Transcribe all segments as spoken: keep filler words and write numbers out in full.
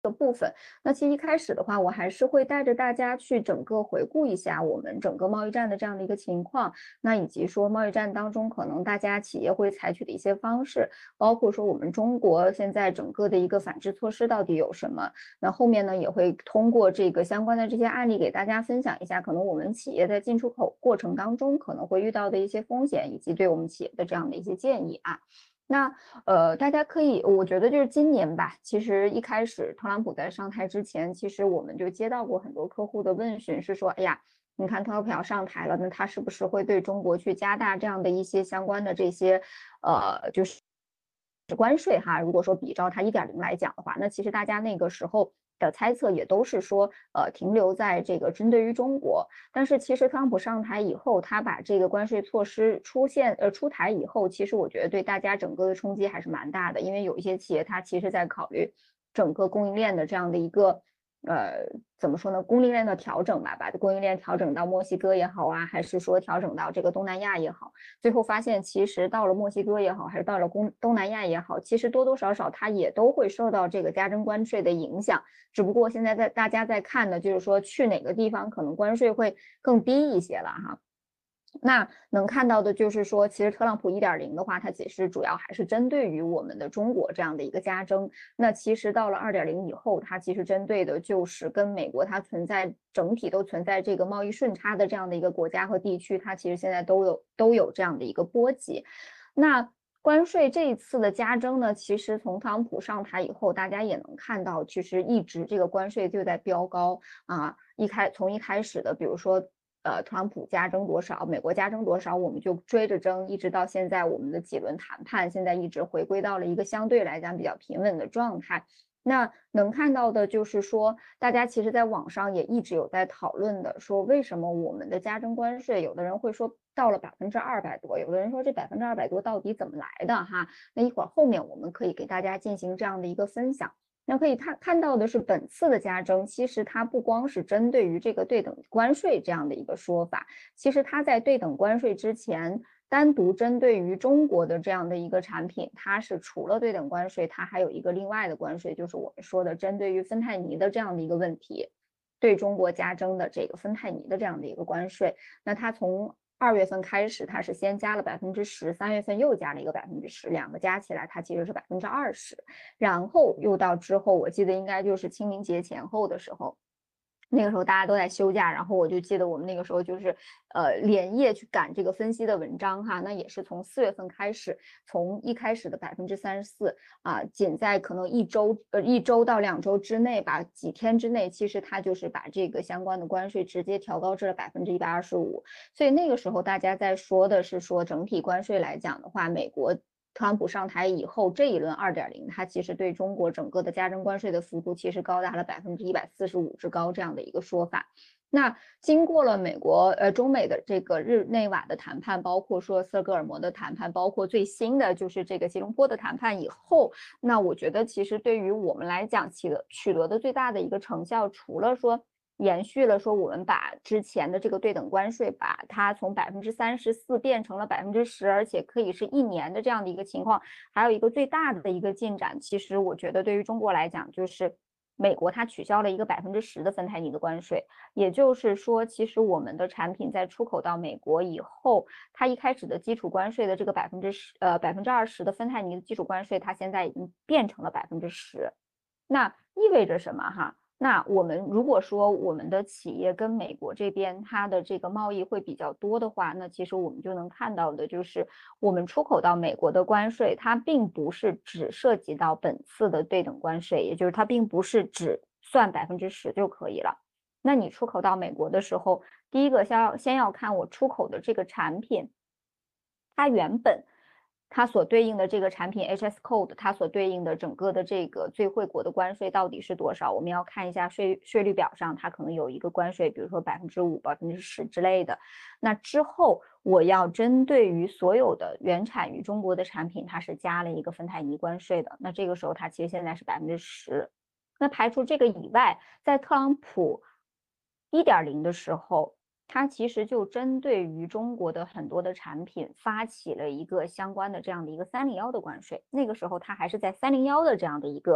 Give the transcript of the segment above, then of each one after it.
的部分。那其实一开始的话，我还是会带着大家去整个回顾一下我们整个贸易战的这样的一个情况，那以及说贸易战当中可能大家企业会采取的一些方式，包括说我们中国现在整个的一个反制措施到底有什么。那后面呢，也会通过这个相关的这些案例给大家分享一下，可能我们企业在进出口过程当中可能会遇到的一些风险，以及对我们企业的这样的一些建议啊。那呃，大家可以，我觉得就是今年吧，其实一开始特朗普在上台之前，其实我们就接到过很多客户的问询，是说，哎呀，你看特朗普要上台了，那他是不是会对中国去加大这样的一些相关的这些呃，就是关税哈？如果说比照它一点零来讲的话，那其实大家那个时候的猜测也都是说，呃，停留在这个针对于中国。但是其实特朗普上台以后，他把这个关税措施出现呃出台以后，其实我觉得对大家整个的冲击还是蛮大的，因为有一些企业它其实在考虑整个供应链的这样的一个呃怎么说呢，供应链的调整吧，把供应链调整到墨西哥也好啊，还是说调整到这个东南亚也好，最后发现其实到了墨西哥也好，还是到了东东南亚也好，其实多多少少它也都会受到这个加征关税的影响。只不过现在在大家在看的就是说去哪个地方可能关税会更低一些了哈。那能看到的就是说，其实特朗普一点零的话，它其实主要还是针对于我们的中国这样的一个加征。那其实到了二点零以后，它其实针对的就是跟美国它存在整体都存在这个贸易顺差的这样的一个国家和地区，它其实现在都有都有这样的一个波及。那关税这一次的加征呢，其实从特朗普上台以后，大家也能看到，其实一直这个关税就在飙高啊。一开从一开始的，比如说呃，特朗普加征多少，美国加征多少，我们就追着征，一直到现在我们的几轮谈判，现在一直回归到了一个相对来讲比较平稳的状态。那能看到的就是说，大家其实在网上也一直有在讨论的，说为什么我们的加征关税，有的人会说到了百分之二百多，有的人说这百分之二百多到底怎么来的哈？那一会儿后面我们可以给大家进行这样的一个分享。那可以看看到的是，本次的加征其实它不光是针对于这个对等关税这样的一个说法，其实它在对等关税之前，单独针对于中国的这样的一个产品，它是除了对等关税，它还有一个另外的关税，就是我们说的针对于芬太尼的这样的一个问题，对中国加征的这个芬太尼的这样的一个关税。那它从二月份开始，它是先加了百分之十，三月份又加了一个百分之十，两个加起来它其实是百分之二十。然后又到之后，我记得应该就是清明节前后的时候，那个时候大家都在休假，然后我就记得我们那个时候就是呃连夜去赶这个分析的文章哈，那也是从四月份开始，从一开始的百分之三十四啊，仅在可能一周呃一周到两周之内吧，几天之内，其实它就是把这个相关的关税直接调高至了百分之一百二十五，所以那个时候大家在说的是说整体关税来讲的话，美国特朗普上台以后，这一轮二点零，它其实对中国整个的加征关税的幅度其实高达了百分之一百四十五之高这样的一个说法。那经过了美国呃中美的这个日内瓦的谈判，包括说斯德哥尔摩的谈判，包括最新的就是这个吉隆坡的谈判以后，那我觉得其实对于我们来讲，取得取得的最大的一个成效，除了说延续了说我们把之前的这个对等关税，把它从百分之三十四变成了百分之十，而且可以是一年的这样的一个情况。还有一个最大的一个进展，其实我觉得对于中国来讲，就是美国它取消了一个百分之十的芬太尼的关税，也就是说，其实我们的产品在出口到美国以后，它一开始的基础关税的这个百分之十呃百分之二十的芬太尼的基础关税，它现在已经变成了百分之十。那意味着什么哈？那我们如果说我们的企业跟美国这边它的这个贸易会比较多的话，那其实我们就能看到的就是我们出口到美国的关税，它并不是只涉及到本次的对等关税，也就是它并不是只算百分之十就可以了。那你出口到美国的时候，第一个先要先要看我出口的这个产品，它原本它所对应的这个产品 H S code，它所对应的整个的这个最惠国的关税到底是多少？我们要看一下税税率表上，它可能有一个关税，比如说百分之五、百分之十之类的。那之后我要针对于所有的原产于中国的产品，它是加了一个芬太尼关税的。那这个时候它其实现在是百分之十。那排除这个以外，在特朗普一点零的时候，它其实就针对于中国的很多的产品发起了一个相关的这样的一个三零幺的关税。那个时候它还是在三零幺的这样的一个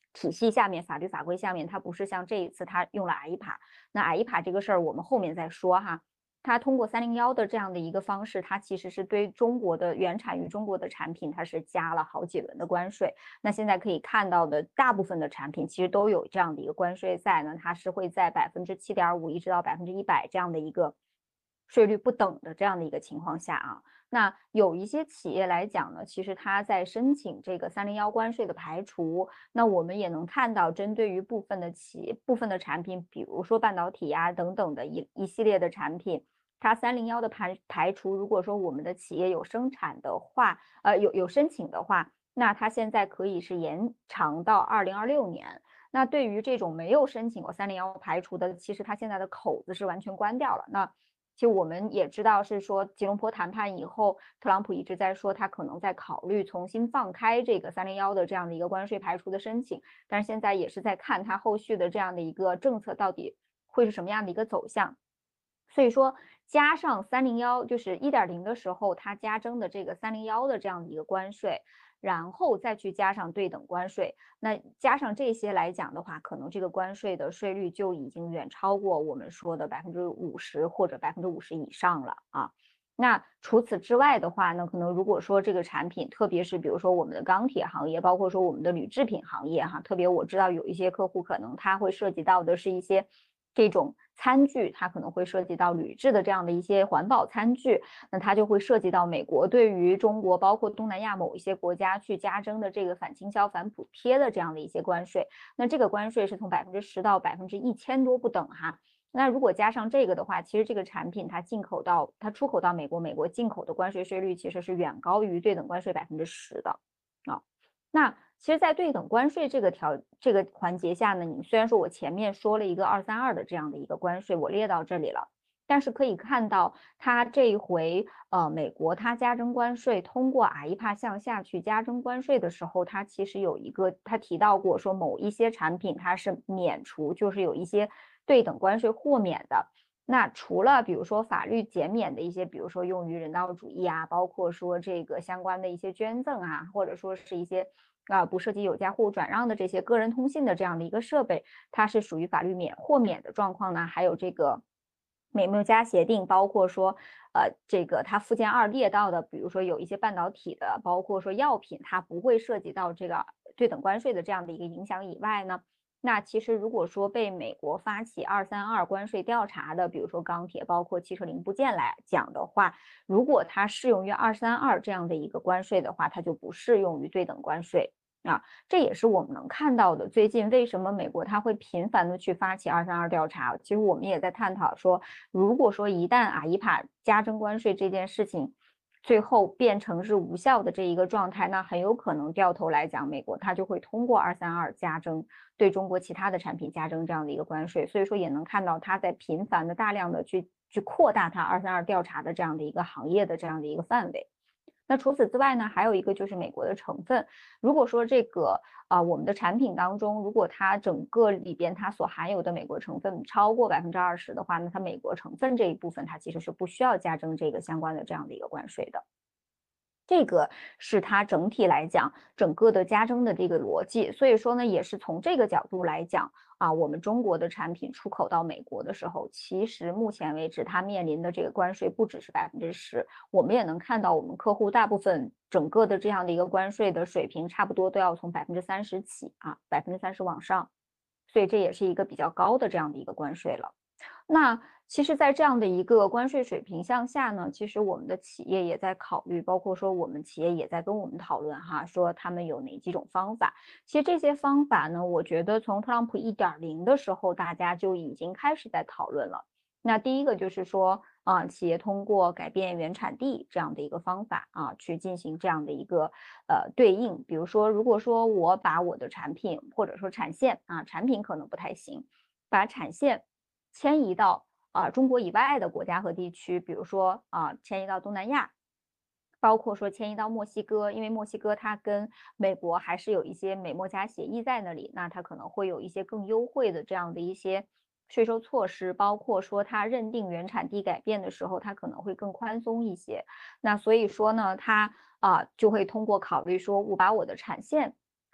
体系下面，法律法规下面，它不是像这一次它用了 I P A。那 I P A 这个事儿我们后面再说哈。它通过三零一的这样的一个方式，它其实是对中国的原产于中国的产品，它是加了好几轮的关税。那现在可以看到的大部分的产品其实都有这样的一个关税在呢，它是会在百分之七点五一直到百分之一百这样的一个税率不等的这样的一个情况下啊。那有一些企业来讲呢，其实它在申请这个三零一关税的排除，那我们也能看到，针对于部分的企业、部分的产品，比如说半导体呀、啊、等等的一一系列的产品，它三零一的排排除，如果说我们的企业有生产的话，呃，有有申请的话，那它现在可以是延长到二零二六年。那对于这种没有申请过三零一排除的，其实它现在的口子是完全关掉了。那其实我们也知道是说吉隆坡谈判以后，特朗普一直在说他可能在考虑重新放开这个三零一的这样的一个关税排除的申请，但是现在也是在看他后续的这样的一个政策到底会是什么样的一个走向。所以说加上三零一就是一点零的时候，它加征的这个三零一的这样的一个关税，然后再去加上对等关税，那加上这些来讲的话，可能这个关税的税率就已经远超过我们说的百分之五十或者百分之五十以上了啊。那除此之外的话呢，可能如果说这个产品，特别是比如说我们的钢铁行业，包括说我们的铝制品行业哈，特别我知道有一些客户可能他会涉及到的是一些这种餐具，它可能会涉及到铝制的这样的一些环保餐具，那它就会涉及到美国对于中国包括东南亚某一些国家去加征的这个反倾销反补贴的这样的一些关税，那这个关税是从百分之十到百分之一千多不等哈。那如果加上这个的话，其实这个产品它进口到它出口到美国，美国进口的关税税率其实是远高于对等关税百分之十的啊。那其实，在对等关税这个条这个环节下呢，你虽然说我前面说了一个二三二的这样的一个关税，我列到这里了，但是可以看到，它这一回呃，美国它加征关税，通过 I P A 向下去加征关税的时候，它其实有一个，它提到过说某一些产品它是免除，就是有一些对等关税豁免的。那除了比如说法律减免的一些，比如说用于人道主义啊，包括说这个相关的一些捐赠啊，或者说是一些啊、呃、不涉及有价货物转让的这些个人通信的这样的一个设备，它是属于法律免豁免的状况呢。还有这个美墨加协定，包括说呃这个它附件二列到的，比如说有一些半导体的，包括说药品，它不会涉及到这个对等关税的这样的一个影响以外呢。那其实如果说被美国发起二三二关税调查的，比如说钢铁，包括汽车零部件来讲的话，如果它适用于二三二这样的一个关税的话，它就不适用于对等关税啊。这也是我们能看到的。最近为什么美国它会频繁的去发起二三二调查？其实我们也在探讨说，如果说一旦啊 I P A 加征关税这件事情，最后变成是无效的这一个状态，那很有可能掉头来讲，美国它就会通过二三二加征对中国其他的产品加征这样的一个关税，所以说也能看到它在频繁的大量的去去扩大它二三二调查的这样的一个行业的这样的一个范围。那除此之外呢，还有一个就是美国的成分。如果说这个啊、呃，我们的产品当中，如果它整个里边它所含有的美国成分超过百分之二十的话，那它美国成分这一部分它其实是不需要加征这个相关的这样的一个关税的。这个是它整体来讲整个的加征的这个逻辑，所以说呢，也是从这个角度来讲啊，我们中国的产品出口到美国的时候，其实目前为止它面临的这个关税不只是百分之十，我们也能看到我们客户大部分整个的这样的一个关税的水平，差不多都要从百分之三十起啊，百分之三十往上，所以这也是一个比较高的这样的一个关税了。那其实在这样的一个关税水平向下呢，其实我们的企业也在考虑，包括说我们企业也在跟我们讨论哈，说他们有哪几种方法。其实这些方法呢，我觉得从特朗普一点零的时候，大家就已经开始在讨论了。那第一个就是说啊，企业通过改变原产地这样的一个方法啊，去进行这样的一个呃对应。比如说，如果说我把我的产品或者说产线啊，产品可能不太行，把产线迁移到啊、呃、中国以外的国家和地区，比如说啊、呃、迁移到东南亚，包括说迁移到墨西哥，因为墨西哥它跟美国还是有一些美墨加协议在那里，那它可能会有一些更优惠的这样的一些税收措施，包括说它认定原产地改变的时候，它可能会更宽松一些。那所以说呢，它啊、呃、就会通过考虑说，我把我的产线啊。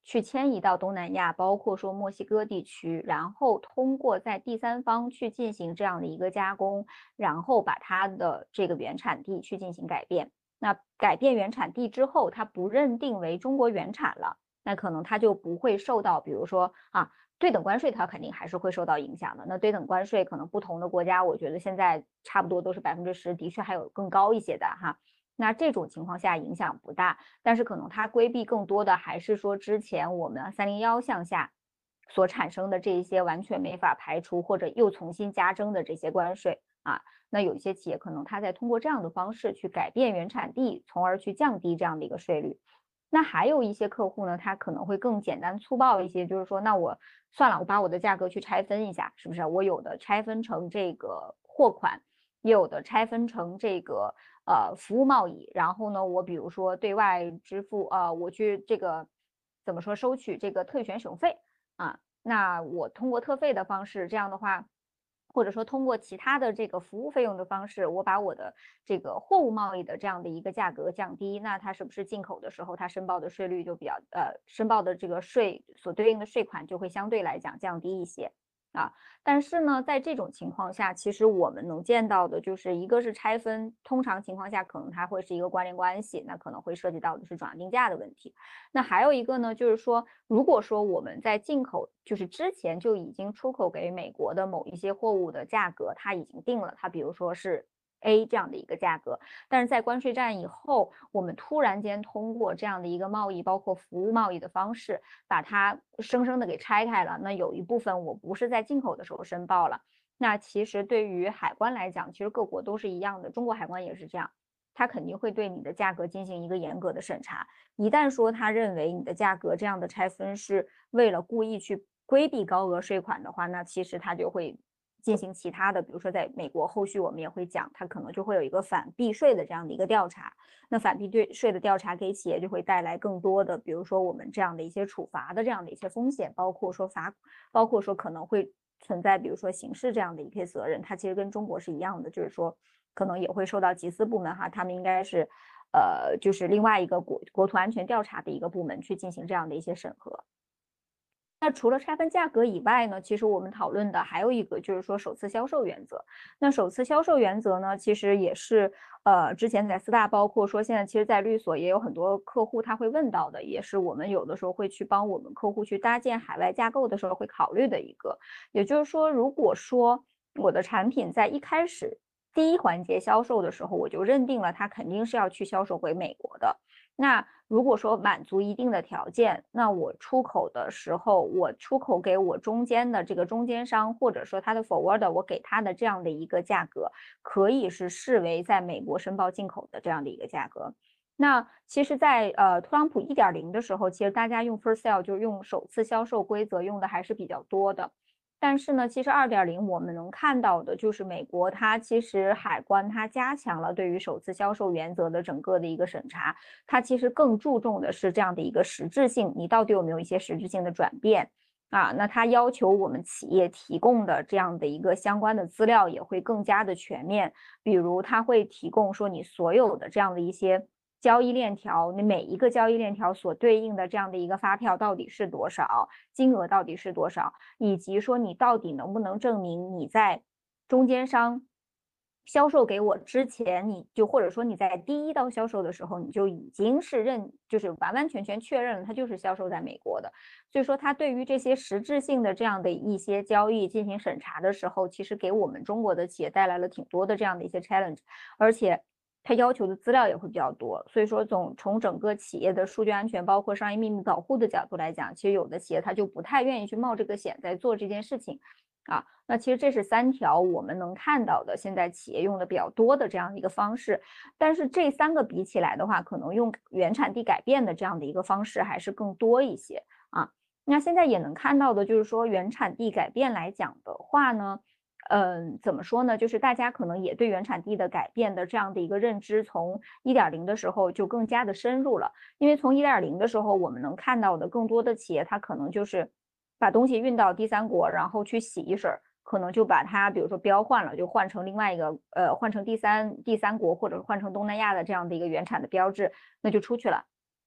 去迁移到东南亚，包括说墨西哥地区，然后通过在第三方去进行这样的一个加工，然后把它的这个原产地去进行改变。那改变原产地之后，它不认定为中国原产了，那可能它就不会受到，比如说啊，对等关税它肯定还是会受到影响的。那对等关税可能不同的国家，我觉得现在差不多都是百分之十，的确还有更高一些的哈。那这种情况下影响不大，但是可能它规避更多的还是说之前我们三零一项下所产生的这一些完全没法排除或者又重新加征的这些关税啊。那有一些企业可能它在通过这样的方式去改变原产地，从而去降低这样的一个税率。那还有一些客户呢，他可能会更简单粗暴一些，就是说，那我算了，我把我的价格去拆分一下，是不是？我有的拆分成这个货款，也有的拆分成这个呃服务贸易，然后呢，我比如说对外支付，呃，我去这个怎么说收取这个特权省费啊，那我通过特费的方式，这样的话。或者说通过其他的这个服务费用的方式，我把我的这个货物贸易的这样的一个价格降低，那它是不是进口的时候它申报的税率就比较呃申报的这个税所对应的税款就会相对来讲降低一些啊？但是呢，在这种情况下，其实我们能见到的就是一个是拆分，通常情况下可能它会是一个关联关系，那可能会涉及到的是转让定价的问题。那还有一个呢，就是说，如果说我们在进口，就是之前就已经出口给美国的某一些货物的价格，它已经定了，它比如说是 A 这样的一个价格，但是在关税战以后，我们突然间通过这样的一个贸易，包括服务贸易的方式，把它生生的给拆开了。那有一部分我不是在进口的时候申报了，那其实对于海关来讲，其实各国都是一样的，中国海关也是这样。它肯定会对你的价格进行一个严格的审查。一旦说他认为你的价格这样的拆分是为了故意去规避高额税款的话，那其实他就会进行其他的，比如说在美国，后续我们也会讲，它可能就会有一个反避税的这样的一个调查。那反避税的调查给企业就会带来更多的，比如说我们这样的一些处罚的这样的一些风险，包括说罚，包括说可能会存在，比如说刑事这样的一些责任。它其实跟中国是一样的，就是说可能也会受到缉私部门哈，他们应该是。呃，就是另外一个国国土安全调查的一个部门去进行这样的一些审核。那除了拆分价格以外呢，其实我们讨论的还有一个就是说首次销售原则。那首次销售原则呢，其实也是呃之前在四大，包括说现在其实在律所也有很多客户他会问到的，也是我们有的时候会去帮我们客户去搭建海外架构的时候会考虑的一个。也就是说，如果说我的产品在一开始第一环节销售的时候，我就认定了它肯定是要去销售回美国的。那如果说满足一定的条件，那我出口的时候，我出口给我中间的这个中间商，或者说他的 forwarder，我给他的这样的一个价格，可以是视为在美国申报进口的这样的一个价格。那其实在，在呃特朗普一点零的时候，其实大家用 first sale 就是用首次销售规则用的还是比较多的。但是呢，其实二点零我们能看到的就是美国它其实海关它加强了对于首次销售原则的整个的一个审查，它其实更注重的是这样的一个实质性，你到底有没有一些实质性的转变啊？那它要求我们企业提供的这样的一个相关的资料也会更加的全面，比如它会提供说你所有的这样的一些。交易链条，你每一个交易链条所对应的这样的一个发票到底是多少，金额到底是多少，以及说你到底能不能证明你在中间商销售给我之前，你就或者说你在第一刀销售的时候，你就已经是认，就是完完全全确认了它就是销售在美国的。所以说，它对于这些实质性的这样的一些交易进行审查的时候，其实给我们中国的企业带来了挺多的这样的一些 challenge，而且。它要求的资料也会比较多，所以说总从整个企业的数据安全，包括商业秘密保护的角度来讲，其实有的企业它就不太愿意去冒这个险在做这件事情，啊，那其实这是三条我们能看到的现在企业用的比较多的这样的一个方式，但是这三个比起来的话，可能用原产地改变的这样的一个方式还是更多一些啊。那现在也能看到的就是说原产地改变来讲的话呢。嗯，怎么说呢？就是大家可能也对原产地的改变的这样的一个认知，从一点零的时候就更加的深入了。因为从一点零的时候，我们能看到的更多的企业，它可能就是把东西运到第三国，然后去洗一水，可能就把它，比如说标换了，就换成另外一个，呃，换成第三第三国，或者换成东南亚的这样的一个原产的标志，那就出去了。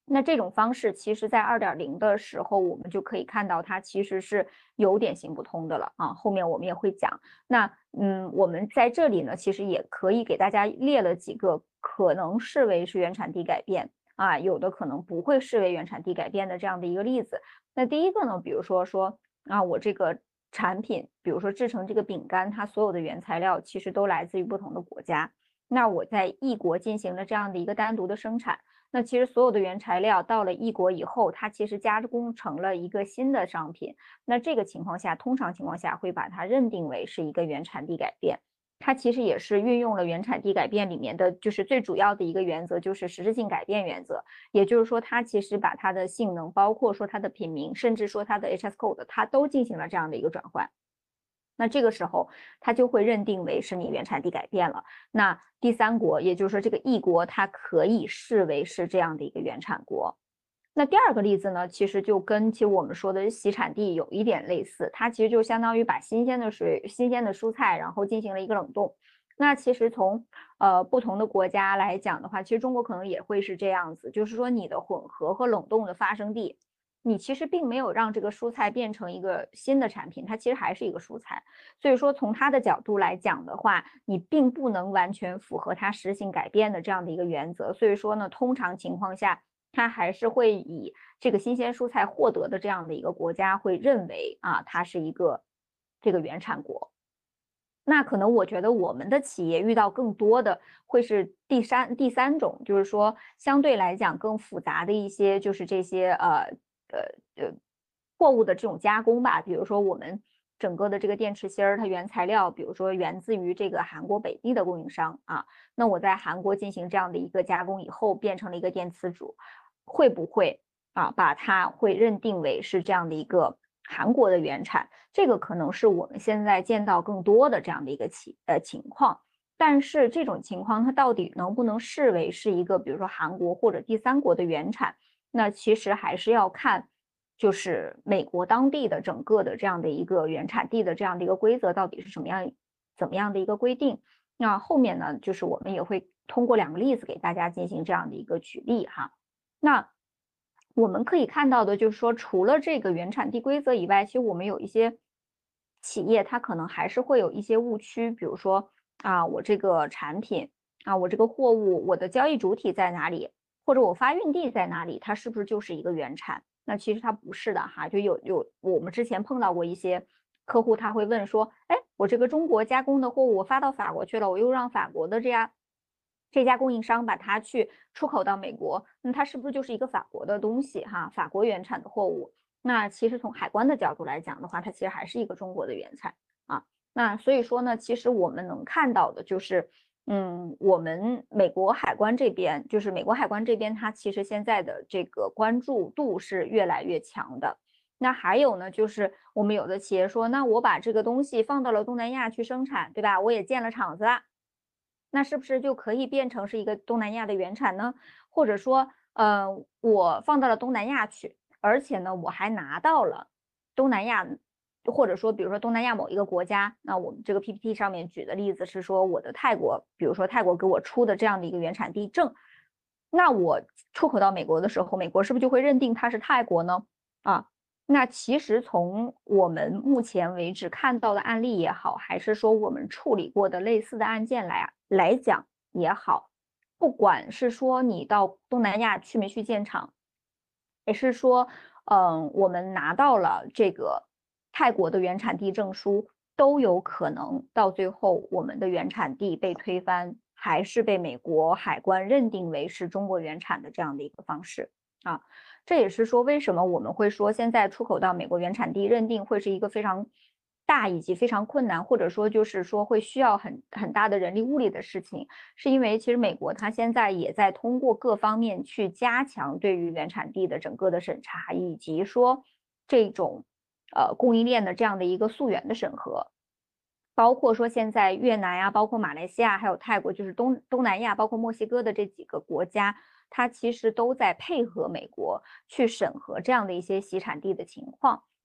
那这种方式其实在 二点零 的时候，我们就可以看到它其实是有点行不通的了啊，后面我们也会讲。那嗯，我们在这里呢，其实也可以给大家列了几个可能视为是原产地改变啊，有的可能不会视为原产地改变的这样的一个例子。那第一个呢，比如说说啊，我这个产品，比如说制成这个饼干，它所有的原材料其实都来自于不同的国家。那我在异国进行了这样的一个单独的生产。那其实所有的原材料到了异国以后，它其实加工成了一个新的商品。那这个情况下，通常情况下会把它认定为是一个原产地改变。它其实也是运用了原产地改变里面的就是最主要的一个原则，就是实质性改变原则。也就是说，它其实把它的性能，包括说它的品名，甚至说它的 H S code，它都进行了这样的一个转换。那这个时候，它就会认定为是你原产地改变了。那第三国，也就是说这个异国，它可以视为是这样的一个原产国。那第二个例子呢，其实就跟其实我们说的洗产地有一点类似，它其实就相当于把新鲜的水、新鲜的蔬菜，然后进行了一个冷冻。那其实从呃不同的国家来讲的话，其实中国可能也会是这样子，就是说你的混合和冷冻的发生地。你其实并没有让这个蔬菜变成一个新的产品，它其实还是一个蔬菜。所以说从它的角度来讲的话，你并不能完全符合它实行改变的这样的一个原则。所以说呢，通常情况下，它还是会以这个新鲜蔬菜获得的这样的一个国家会认为啊，它是一个这个原产国。那可能我觉得我们的企业遇到更多的会是第三第三种，就是说相对来讲更复杂的一些，就是这些呃呃呃货物的这种加工吧。比如说我们整个的这个电池芯儿，它原材料，比如说源自于这个韩国北地的供应商啊，那我在韩国进行这样的一个加工以后，变成了一个电磁组，会不会啊把它会认定为是这样的一个韩国的原产？这个可能是我们现在见到更多的这样的一个情呃情况。但是这种情况它到底能不能视为是一个比如说韩国或者第三国的原产，那其实还是要看就是美国当地的整个的这样的一个原产地的这样的一个规则到底是什么样怎么样的一个规定。那后面呢，就是我们也会通过两个例子给大家进行这样的一个举例哈。那我们可以看到的就是说，除了这个原产地规则以外，其实我们有一些企业，它可能还是会有一些误区，比如说啊，我这个产品啊，我这个货物，我的交易主体在哪里，或者我发运地在哪里，它是不是就是一个原产？那其实它不是的哈，就有有我们之前碰到过一些客户，他会问说，哎，我这个中国加工的货物我发到法国去了，我又让法国的这样这家供应商把它去出口到美国，那它是不是就是一个法国的东西哈？法国原产的货物？那其实从海关的角度来讲的话，它其实还是一个中国的原产啊。那所以说呢，其实我们能看到的就是，嗯，我们美国海关这边，就是美国海关这边，它其实现在的这个关注度是越来越强的。那还有呢，就是我们有的企业说，那我把这个东西放到了东南亚去生产，对吧？我也建了厂子了。那是不是就可以变成是一个东南亚的原产呢？或者说，呃，我放到了东南亚去，而且呢，我还拿到了东南亚，或者说，比如说东南亚某一个国家，那我们这个 P P T 上面举的例子是说，我的泰国，比如说泰国给我出的这样的一个原产地证，那我出口到美国的时候，美国是不是就会认定它是泰国呢？啊？那其实从我们目前为止看到的案例也好，还是说我们处理过的类似的案件来来讲也好，不管是说你到东南亚去没去建厂，也是说，嗯，我们拿到了这个泰国的原产地证书，都有可能到最后我们的原产地被推翻，还是被美国海关认定为是中国原产的这样的一个方式啊。这也是说为什么我们会说现在出口到美国原产地认定会是一个非常大以及非常困难，或者说就是说会需要很很大的人力物力的事情，是因为其实美国它现在也在通过各方面去加强对于原产地的整个的审查，以及说这种呃供应链的这样的一个溯源的审核。包括说现在越南呀，包括马来西亚，还有泰国，就是东东南亚，包括墨西哥的这几个国家，它其实都在配合美国去审核这样的一些洗产地的情况。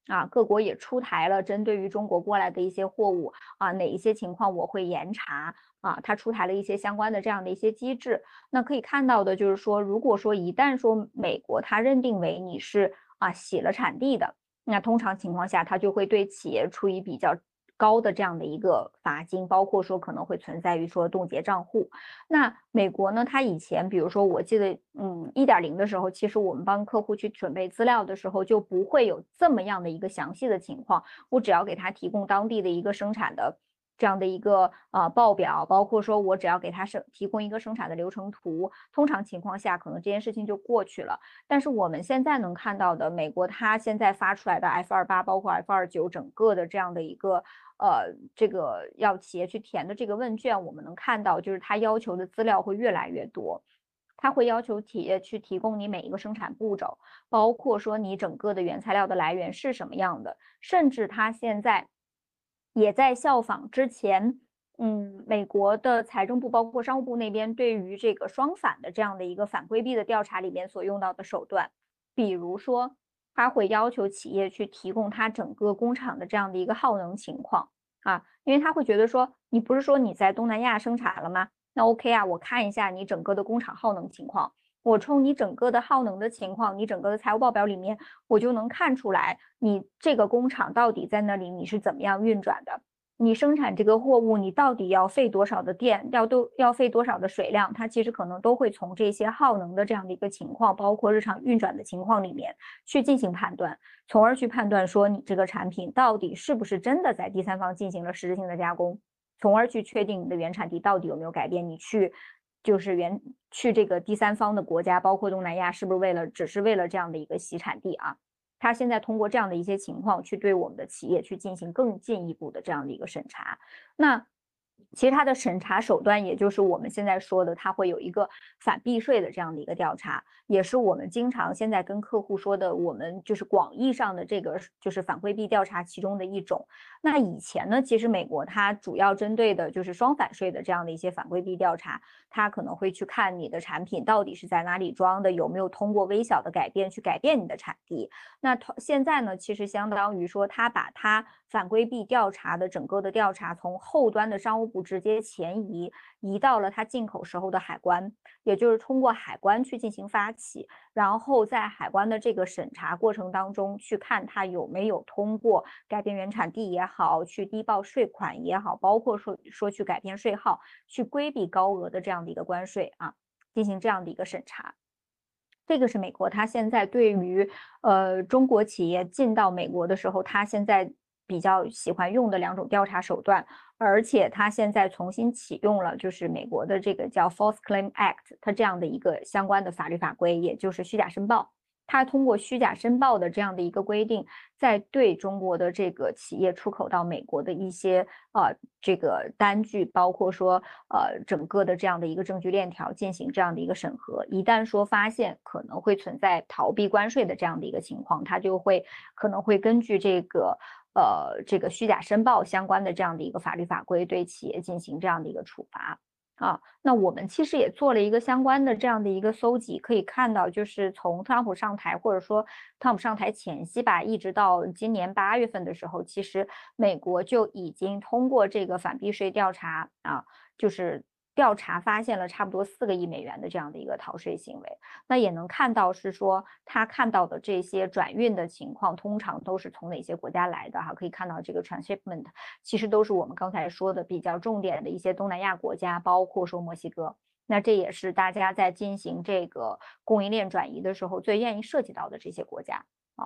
啊，各国也出台了针对于中国过来的一些货物啊，哪一些情况我会严查啊，它出台了一些相关的这样的一些机制。那可以看到的就是说，如果说一旦说美国它认定为你是啊洗了产地的，那通常情况下它就会对企业处以比较高的这样的一个罚金，包括说可能会存在于说冻结账户。那美国呢，它以前比如说我记得，嗯，一点零的时候，其实我们帮客户去准备资料的时候，就不会有这么样的一个详细的情况。我只要给他提供当地的一个生产的这样的一个呃报表，包括说我只要给他生提供一个生产的流程图，通常情况下可能这件事情就过去了。但是我们现在能看到的，美国它现在发出来的 F 二八，包括 F 二九整个的这样的一个呃，这个要企业去填的这个问卷，我们能看到，就是它要求的资料会越来越多。它会要求企业去提供你每一个生产步骤，包括说你整个的原材料的来源是什么样的，甚至它现在也在效仿之前，嗯，美国的财政部包括商务部那边对于这个双反的这样的一个反规避的调查里面所用到的手段，比如说，它会要求企业去提供它整个工厂的这样的一个耗能情况。啊，因为他会觉得说，你不是说你在东南亚生产了吗？那 OK 啊，我看一下你整个的工厂耗能情况，我从你整个的耗能的情况，你整个的财务报表里面，我就能看出来你这个工厂到底在那里你是怎么样运转的。你生产这个货物，你到底要费多少的电，要都要费多少的水量，它其实可能都会从这些耗能的这样的一个情况，包括日常运转的情况里面去进行判断，从而去判断说你这个产品到底是不是真的在第三方进行了实质性的加工，从而去确定你的原产地到底有没有改变。你去就是原去这个第三方的国家，包括东南亚，是不是为了只是为了这样的一个洗产地啊？他现在通过这样的一些情况去对我们的企业去进行更进一步的这样的一个审查。那其实它的审查手段，也就是我们现在说的，它会有一个反避税的这样的一个调查，也是我们经常现在跟客户说的，我们就是广义上的这个就是反规避调查其中的一种。那以前呢，其实美国它主要针对的就是双反税的这样的一些反规避调查，它可能会去看你的产品到底是在哪里装的，有没有通过微小的改变去改变你的产地。那现在呢，其实相当于说，它把它反规避调查的整个的调查从后端的商务部直接前移，移到了它进口时候的海关，也就是通过海关去进行发起，然后在海关的这个审查过程当中，去看它有没有通过改变原产地也好，去低报税款也好，包括说说去改变税号，去规避高额的这样的一个关税啊，进行这样的一个审查。这个是美国，它现在对于呃中国企业进到美国的时候，它现在比较喜欢用的两种调查手段，而且它现在重新启用了就是美国的这个叫 False Claim Act，它这样的一个相关的法律法规，也就是虚假申报。它通过虚假申报的这样的一个规定，在对中国的这个企业出口到美国的一些呃这个单据，包括说呃整个的这样的一个证据链条进行这样的一个审核。一旦说发现可能会存在逃避关税的这样的一个情况，它就会可能会根据这个呃这个虚假申报相关的这样的一个法律法规，对企业进行这样的一个处罚。啊，那我们其实也做了一个相关的这样的一个搜集，可以看到，就是从特朗普上台，或者说特朗普上台前夕吧，一直到今年八月份的时候，其实美国就已经通过这个反避税调查啊，就是调查发现了差不多四个亿美元的这样的一个逃税行为。那也能看到是说他看到的这些转运的情况，通常都是从哪些国家来的哈？可以看到这个 transshipment 其实都是我们刚才说的比较重点的一些东南亚国家，包括说墨西哥。那这也是大家在进行这个供应链转移的时候最愿意涉及到的这些国家啊。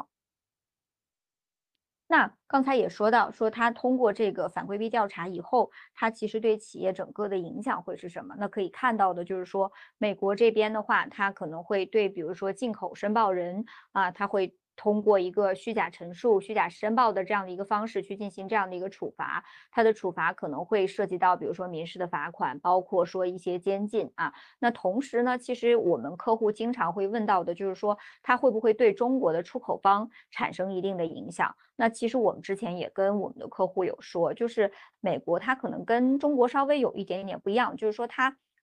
那刚才也说到，说他通过这个反规避调查以后，它其实对企业整个的影响会是什么？那可以看到的就是说，美国这边的话，它可能会对比如说进口申报人啊，它会通过一个虚假陈述、虚假申报的这样的一个方式去进行这样的一个处罚。它的处罚可能会涉及到，比如说民事的罚款，包括说一些监禁啊。那同时呢，其实我们客户经常会问到的就是说，它会不会对中国的出口方产生一定的影响？那其实我们之前也跟我们的客户有说，就是美国它可能跟中国稍微有一点点不一样，就是说它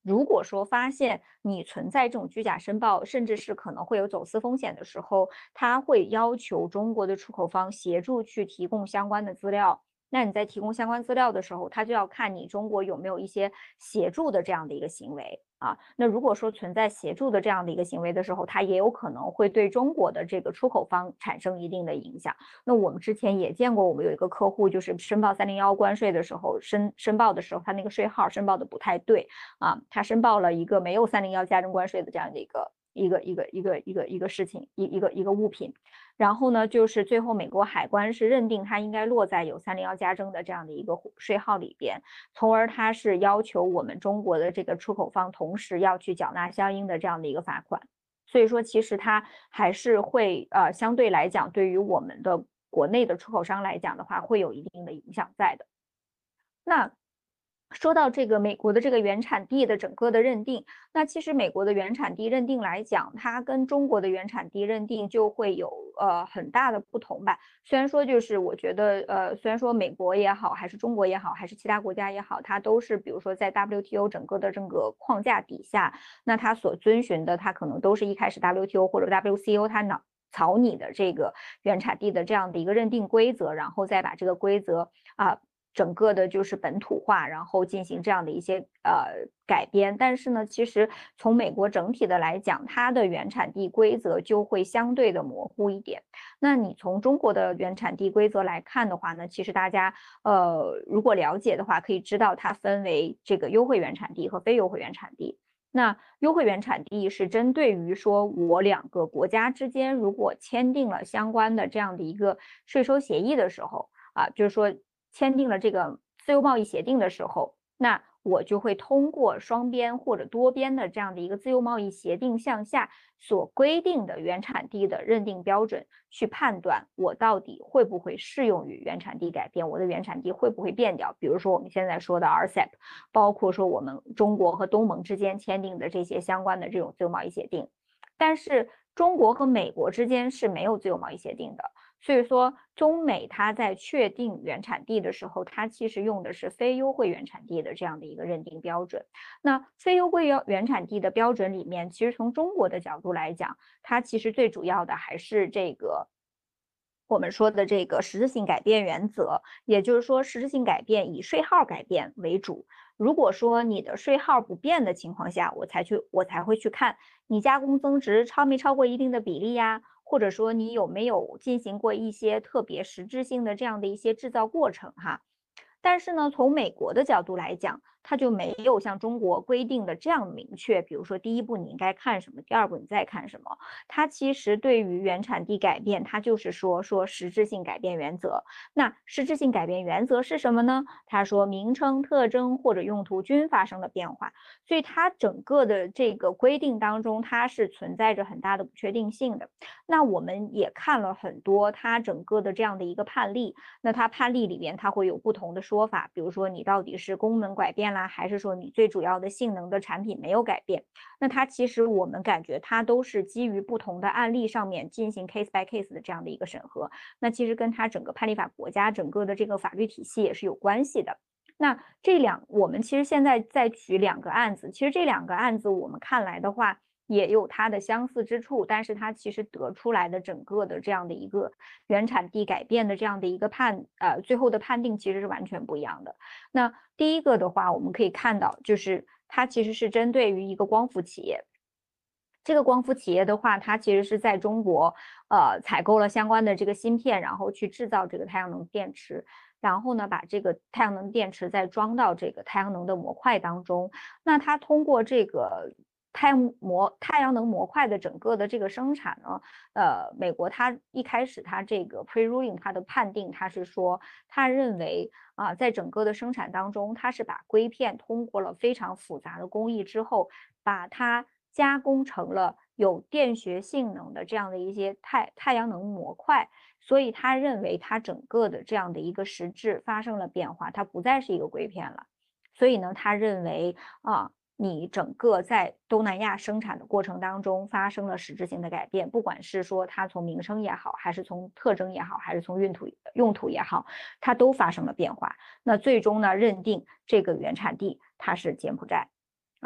如果说发现你存在这种虚假申报，甚至是可能会有走私风险的时候，他会要求中国的出口方协助去提供相关的资料。那你在提供相关资料的时候，他就要看你中国有没有一些协助的这样的一个行为啊。那如果说存在协助的这样的一个行为的时候，它也有可能会对中国的这个出口方产生一定的影响。那我们之前也见过，我们有一个客户就是申报三零幺关税的时候，申申报的时候，他那个税号申报的不太对啊，他申报了一个没有三零幺加征关税的这样的一个一个一个一个一个一个事情，一一个一个物品。然后呢，就是最后美国海关是认定它应该落在有三零幺加征的这样的一个税号里边，从而它是要求我们中国的这个出口方同时要去缴纳相应的这样的一个罚款。所以说，其实它还是会呃相对来讲，对于我们的国内的出口商来讲的话，会有一定的影响在的。那说到这个美国的这个原产地的整个的认定，那其实美国的原产地认定来讲，它跟中国的原产地认定就会有呃很大的不同吧。虽然说就是我觉得呃，虽然说美国也好，还是中国也好，还是其他国家也好，它都是比如说在 W T O 整个的这个框架底下，那它所遵循的，它可能都是一开始 W T O 或者 W C O 它脑草拟的这个原产地的这样的一个认定规则，然后再把这个规则啊。整个的就是本土化，然后进行这样的一些呃改编。但是呢，其实从美国整体的来讲，它的原产地规则就会相对的模糊一点。那你从中国的原产地规则来看的话呢，其实大家呃如果了解的话，可以知道它分为这个优惠原产地和非优惠原产地。那优惠原产地是针对于说我两个国家之间如果签订了相关的这样的一个税收协议的时候啊，就是说签订了这个自由贸易协定的时候，那我就会通过双边或者多边的这样的一个自由贸易协定向下所规定的原产地的认定标准，去判断我到底会不会适用于原产地改变，我的原产地会不会变掉。比如说我们现在说的 R C E P， 包括说我们中国和东盟之间签订的这些相关的这种自由贸易协定，但是中国和美国之间是没有自由贸易协定的。所以说，中美它在确定原产地的时候，它其实用的是非优惠原产地的这样的一个认定标准。那非优惠原产地的标准里面，其实从中国的角度来讲，它其实最主要的还是这个我们说的这个实质性改变原则，也就是说，实质性改变以税号改变为主。如果说你的税号不变的情况下，我才去我才会去看你加工增值超没超过一定的比例呀。或者说你有没有进行过一些特别实质性的这样的一些制造过程哈。但是呢，从美国的角度来讲，它就没有像中国规定的这样明确，比如说第一步你应该看什么，第二步你再看什么。它其实对于原产地改变，它就是说说实质性改变原则。那实质性改变原则是什么呢？他说名称、特征或者用途均发生了变化，所以它整个的这个规定当中，它是存在着很大的不确定性的。那我们也看了很多它整个的这样的一个判例，那它判例里边它会有不同的说法，比如说你到底是功能改变啦，还是说你最主要的性能的产品没有改变？那它其实我们感觉它都是基于不同的案例上面进行 case by case 的这样的一个审核，那其实跟它整个判例法国家整个的这个法律体系也是有关系的。那这两我们其实现在在举两个案子，其实这两个案子我们看来的话，也有它的相似之处，但是它其实得出来的整个的这样的一个原产地改变的这样的一个判呃最后的判定其实是完全不一样的。那第一个的话，我们可以看到，就是它其实是针对于一个光伏企业。这个光伏企业的话，它其实是在中国呃采购了相关的这个芯片，然后去制造这个太阳能电池。然后呢，把这个太阳能电池再装到这个太阳能的模块当中。那它通过这个太阳模太阳能模块的整个的这个生产呢，呃，美国它一开始它这个 pre-ruling 它的判定，它是说，他认为啊、呃，在整个的生产当中，它是把硅片通过了非常复杂的工艺之后，把它加工成了有电学性能的这样的一些太太阳能模块。所以他认为它整个的这样的一个实质发生了变化，它不再是一个硅片了。所以呢，他认为啊，你整个在东南亚生产的过程当中发生了实质性的改变，不管是说它从名称也好，还是从特征也好，还是从用途用途也好，它都发生了变化。那最终呢，认定这个原产地它是柬埔寨啊。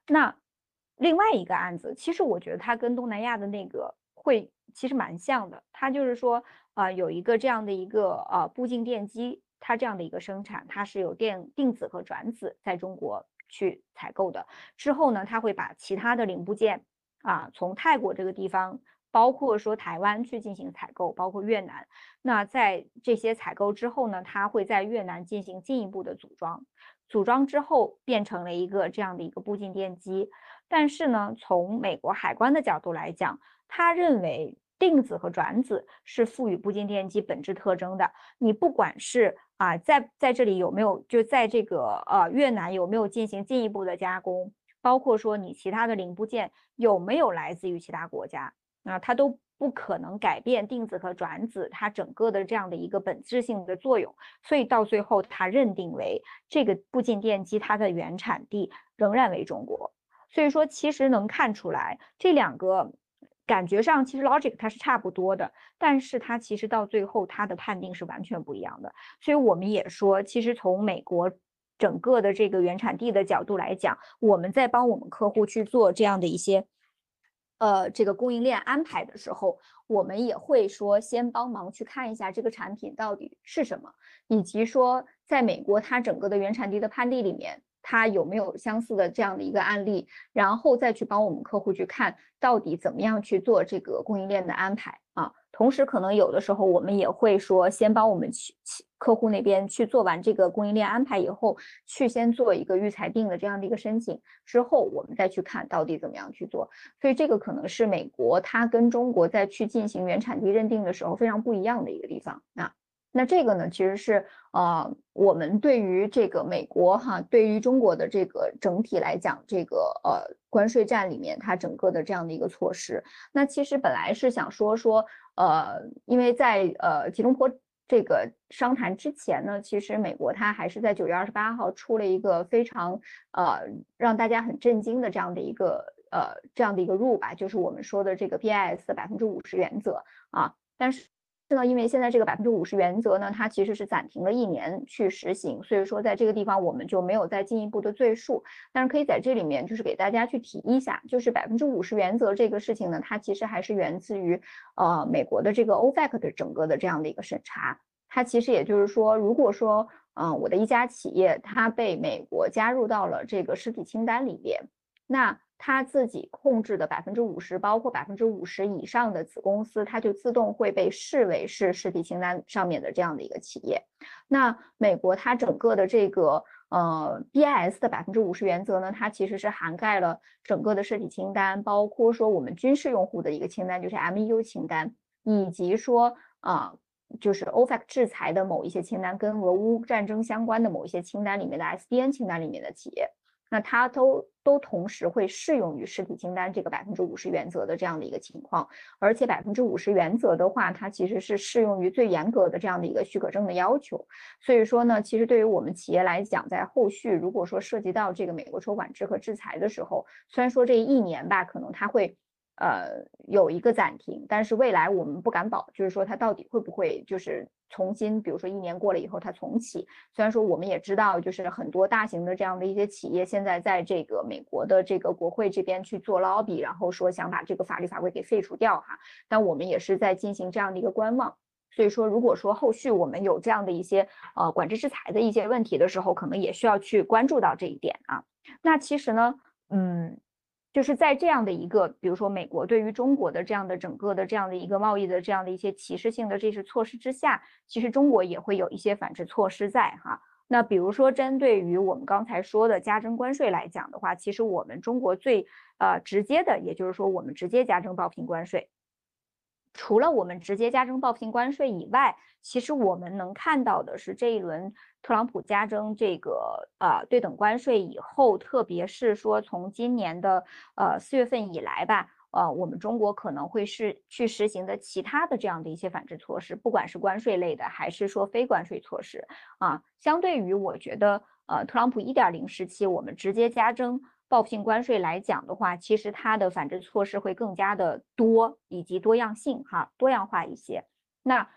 那另外一个案子，其实我觉得它跟东南亚的那个会其实蛮像的，它就是说，呃，有一个这样的一个呃步进电机，它这样的一个生产，它是有电定子和转子在中国去采购的。之后呢，它会把其他的零部件啊，从泰国这个地方，包括说台湾去进行采购，包括越南。那在这些采购之后呢，它会在越南进行进一步的组装。组装之后变成了一个这样的一个步进电机，但是呢，从美国海关的角度来讲，他认为定子和转子是赋予步进电机本质特征的。你不管是啊，在在这里有没有就在这个呃越南有没有进行进一步的加工，包括说你其他的零部件有没有来自于其他国家啊，它都不可能改变定子和转子它整个的这样的一个本质性的作用。所以到最后，他认定为这个步进电机它的原产地仍然为中国。所以说，其实能看出来这两个感觉上其实 logic 它是差不多的，但是它其实到最后它的判定是完全不一样的。所以我们也说，其实从美国整个的这个原产地的角度来讲，我们在帮我们客户去做这样的一些。呃，这个供应链安排的时候，我们也会说先帮忙去看一下这个产品到底是什么，以及说在美国它整个的原产地的判例里面，它有没有相似的这样的一个案例，然后再去帮我们客户去看到底怎么样去做这个供应链的安排啊。同时，可能有的时候我们也会说，先帮我们去客户那边去做完这个供应链安排以后，去先做一个预裁定的这样的一个申请，之后我们再去看到底怎么样去做。所以这个可能是美国它跟中国在去进行原产地认定的时候非常不一样的一个地方啊。那这个呢，其实是呃，我们对于这个美国哈，对于中国的这个整体来讲，这个呃关税战里面它整个的这样的一个措施。那其实本来是想说说，呃，因为在呃吉隆坡这个商谈之前呢，其实美国它还是在九月二十八号出了一个非常呃让大家很震惊的这样的一个呃这样的一个 rule 吧，就是我们说的这个 B I S 的百分之五十原则啊，但是。是呢，因为现在这个百分之五十原则呢，它其实是暂停了一年去实行，所以说在这个地方我们就没有再进一步的赘述。但是可以在这里面就是给大家去提一下，就是百分之五十原则这个事情呢，它其实还是源自于呃美国的这个 O F A C 的整个的这样的一个审查。它其实也就是说，如果说嗯、呃、我的一家企业它被美国加入到了这个实体清单里边，那他自己控制的百分之五十，包括百分之五十以上的子公司，它就自动会被视为是实体清单上面的这样的一个企业。那美国它整个的这个呃 B I S 的百分之五十原则呢，它其实是涵盖了整个的实体清单，包括说我们军事用户的一个清单，就是 M E U 清单，以及说啊。呃就是 O F A C 制裁的某一些清单，跟俄乌战争相关的某一些清单里面的 S D N 清单里面的企业。那它都都同时会适用于实体清单这个百分之五十原则的这样的一个情况，而且百分之五十原则的话，它其实是适用于最严格的这样的一个许可证的要求。所以说呢，其实对于我们企业来讲，在后续如果说涉及到这个美国抽管制和制裁的时候，虽然说这一年吧，可能它会。呃，有一个暂停，但是未来我们不敢保，就是说它到底会不会就是重新，比如说一年过了以后它重启。虽然说我们也知道，就是很多大型的这样的一些企业，现在在这个美国的这个国会这边去做 lobby，然后说想把这个法律法规给废除掉哈，但我们也是在进行这样的一个观望。所以说，如果说后续我们有这样的一些呃管制制裁的一些问题的时候，可能也需要去关注到这一点啊。那其实呢，嗯。就是在这样的一个，比如说美国对于中国的这样的整个的这样的一个贸易的这样的一些歧视性的这些措施之下，其实中国也会有一些反制措施在哈。那比如说针对于我们刚才说的加征关税来讲的话，其实我们中国最呃直接的，也就是说我们直接加征报复关税。除了我们直接加征报复关税以外，其实我们能看到的是这一轮特朗普加征这个呃对等关税以后，特别是说从今年的呃四月份以来吧，呃我们中国可能会是去实行的其他的这样的一些反制措施，不管是关税类的还是说非关税措施啊，相对于我觉得呃特朗普一点零时期我们直接加征。报复性关税来讲的话，其实它的反制措施会更加的多以及多样性哈，多样化一些。那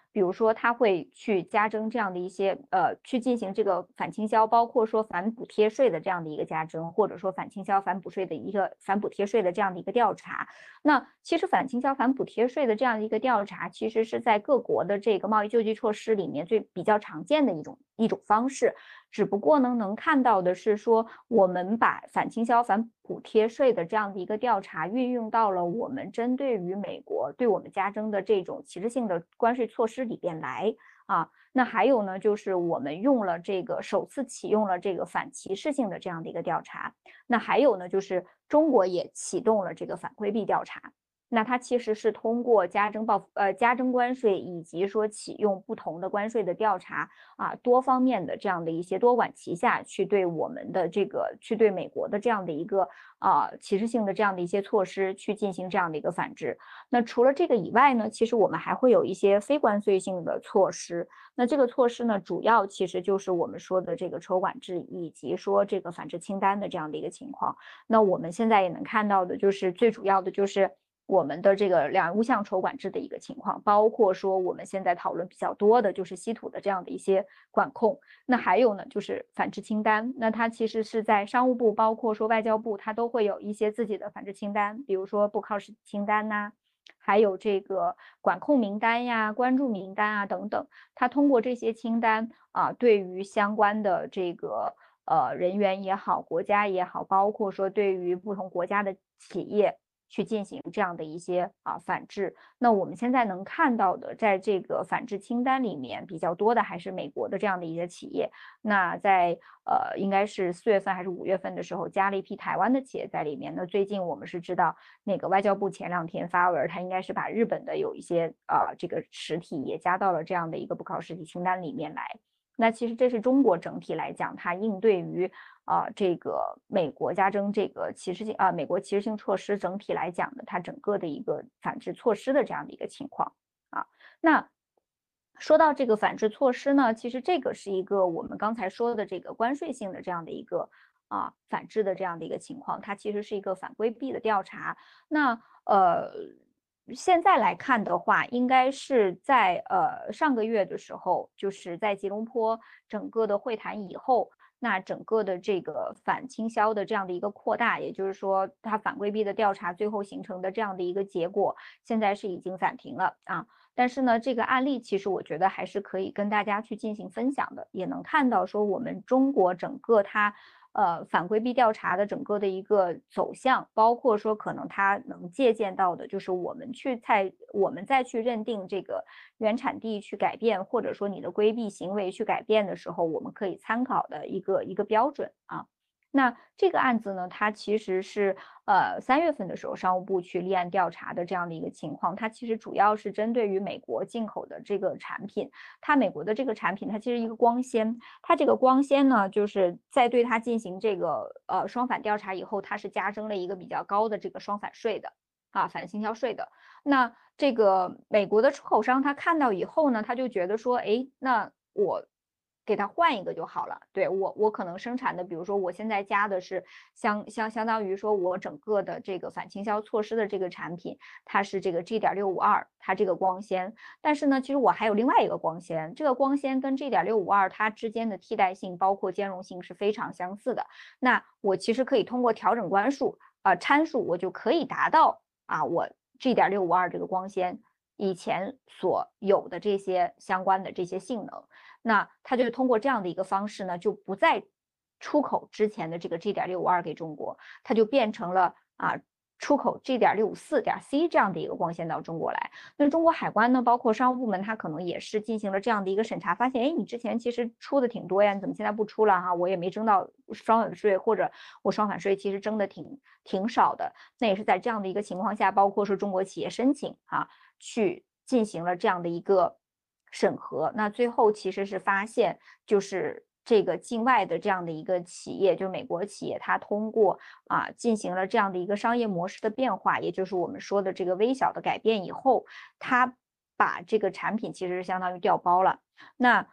比如说它会去加征这样的一些呃，去进行这个反倾销，包括说反补贴税的这样的一个加征，或者说反倾销反补税的一个反补贴税的这样的一个调查。那其实反倾销反补贴税的这样的一个调查，其实是在各国的这个贸易救济措施里面最比较常见的一种一种方式。只不过呢，能看到的是说，我们把反倾销反补贴税的这样的一个调查运用到了我们针对于美国对我们加征的这种歧视性的关税措施里边来啊。那还有呢，就是我们用了这个首次启用了这个反歧视性的这样的一个调查。那还有呢，就是中国也启动了这个反规避调查。那它其实是通过加征报呃加征关税，以及说启用不同的关税的调查啊，多方面的这样的一些多管齐下，去对我们的这个去对美国的这样的一个啊歧视性的这样的一些措施去进行这样的一个反制。那除了这个以外呢，其实我们还会有一些非关税性的措施。那这个措施呢，主要其实就是我们说的这个出口管制，以及说这个反制清单的这样的一个情况。那我们现在也能看到的就是最主要的就是我们的这个两物项出口管制的一个情况，包括说我们现在讨论比较多的就是稀土的这样的一些管控。那还有呢，就是反制清单，那它其实是在商务部，包括说外交部，它都会有一些自己的反制清单，比如说不靠实清单呐、啊，还有这个管控名单呀、关注名单啊等等。它通过这些清单啊，对于相关的这个呃人员也好，国家也好，包括说对于不同国家的企业，去进行这样的一些啊反制。那我们现在能看到的，在这个反制清单里面比较多的还是美国的这样的一些企业。那在呃应该是四月份还是五月份的时候，加了一批台湾的企业在里面。那最近我们是知道，那个外交部前两天发文，它应该是把日本的有一些呃这个实体也加到了这样的一个不考实体清单里面来。那其实这是中国整体来讲，它应对于啊、呃、这个美国加征这个歧视性啊、呃、美国歧视性措施整体来讲的，它整个的一个反制措施的这样的一个情况啊。那说到这个反制措施呢，其实这个是一个我们刚才说的这个关税性的这样的一个啊反制的这样的一个情况，它其实是一个反规避的调查。那呃。现在来看的话，应该是在呃上个月的时候，就是在吉隆坡整个的会谈以后，那整个的这个反倾销的这样的一个扩大，也就是说它反规避的调查最后形成的这样的一个结果，现在是已经暂停了啊。但是呢，这个案例其实我觉得还是可以跟大家去进行分享的，也能看到说我们中国整个它。呃，反规避调查的整个的一个走向，包括说可能它能借鉴到的，就是我们去在我们再去认定这个原产地去改变，或者说你的规避行为去改变的时候，我们可以参考的一个一个标准啊。那这个案子呢，它其实是呃三月份的时候，商务部去立案调查的这样的一个情况。它其实主要是针对于美国进口的这个产品，它美国的这个产品，它其实一个光纤，它这个光纤呢，就是在对它进行这个呃双反调查以后，它是加征了一个比较高的这个双反税的啊，反倾销税的。那这个美国的出口商他看到以后呢，他就觉得说，哎，那我。给它换一个就好了。对我，我可能生产的，比如说我现在加的是相相相当于说我整个的这个反倾销措施的这个产品，它是这个 G 点六五二，它这个光纤。但是呢，其实我还有另外一个光纤，这个光纤跟 G 点六五二它之间的替代性，包括兼容性是非常相似的。那我其实可以通过调整关数啊、呃、参数，我就可以达到啊我 G 点六五二这个光纤以前所有的这些相关的这些性能。那它就通过这样的一个方式呢，就不再出口之前的这个 G 点六五二给中国，它就变成了啊出口 G 点六五四点 C 这样的一个光纤到中国来。那中国海关呢，包括商务部门，它可能也是进行了这样的一个审查，发现，哎，你之前其实出的挺多呀，你怎么现在不出了哈？我也没征到双反税，或者我双反税其实征的挺挺少的。那也是在这样的一个情况下，包括说中国企业申请啊，去进行了这样的一个。审核，那最后其实是发现，就是这个境外的这样的一个企业，就是美国企业，它通过啊进行了这样的一个商业模式的变化，也就是我们说的这个微小的改变以后，它把这个产品其实是相当于调包了。那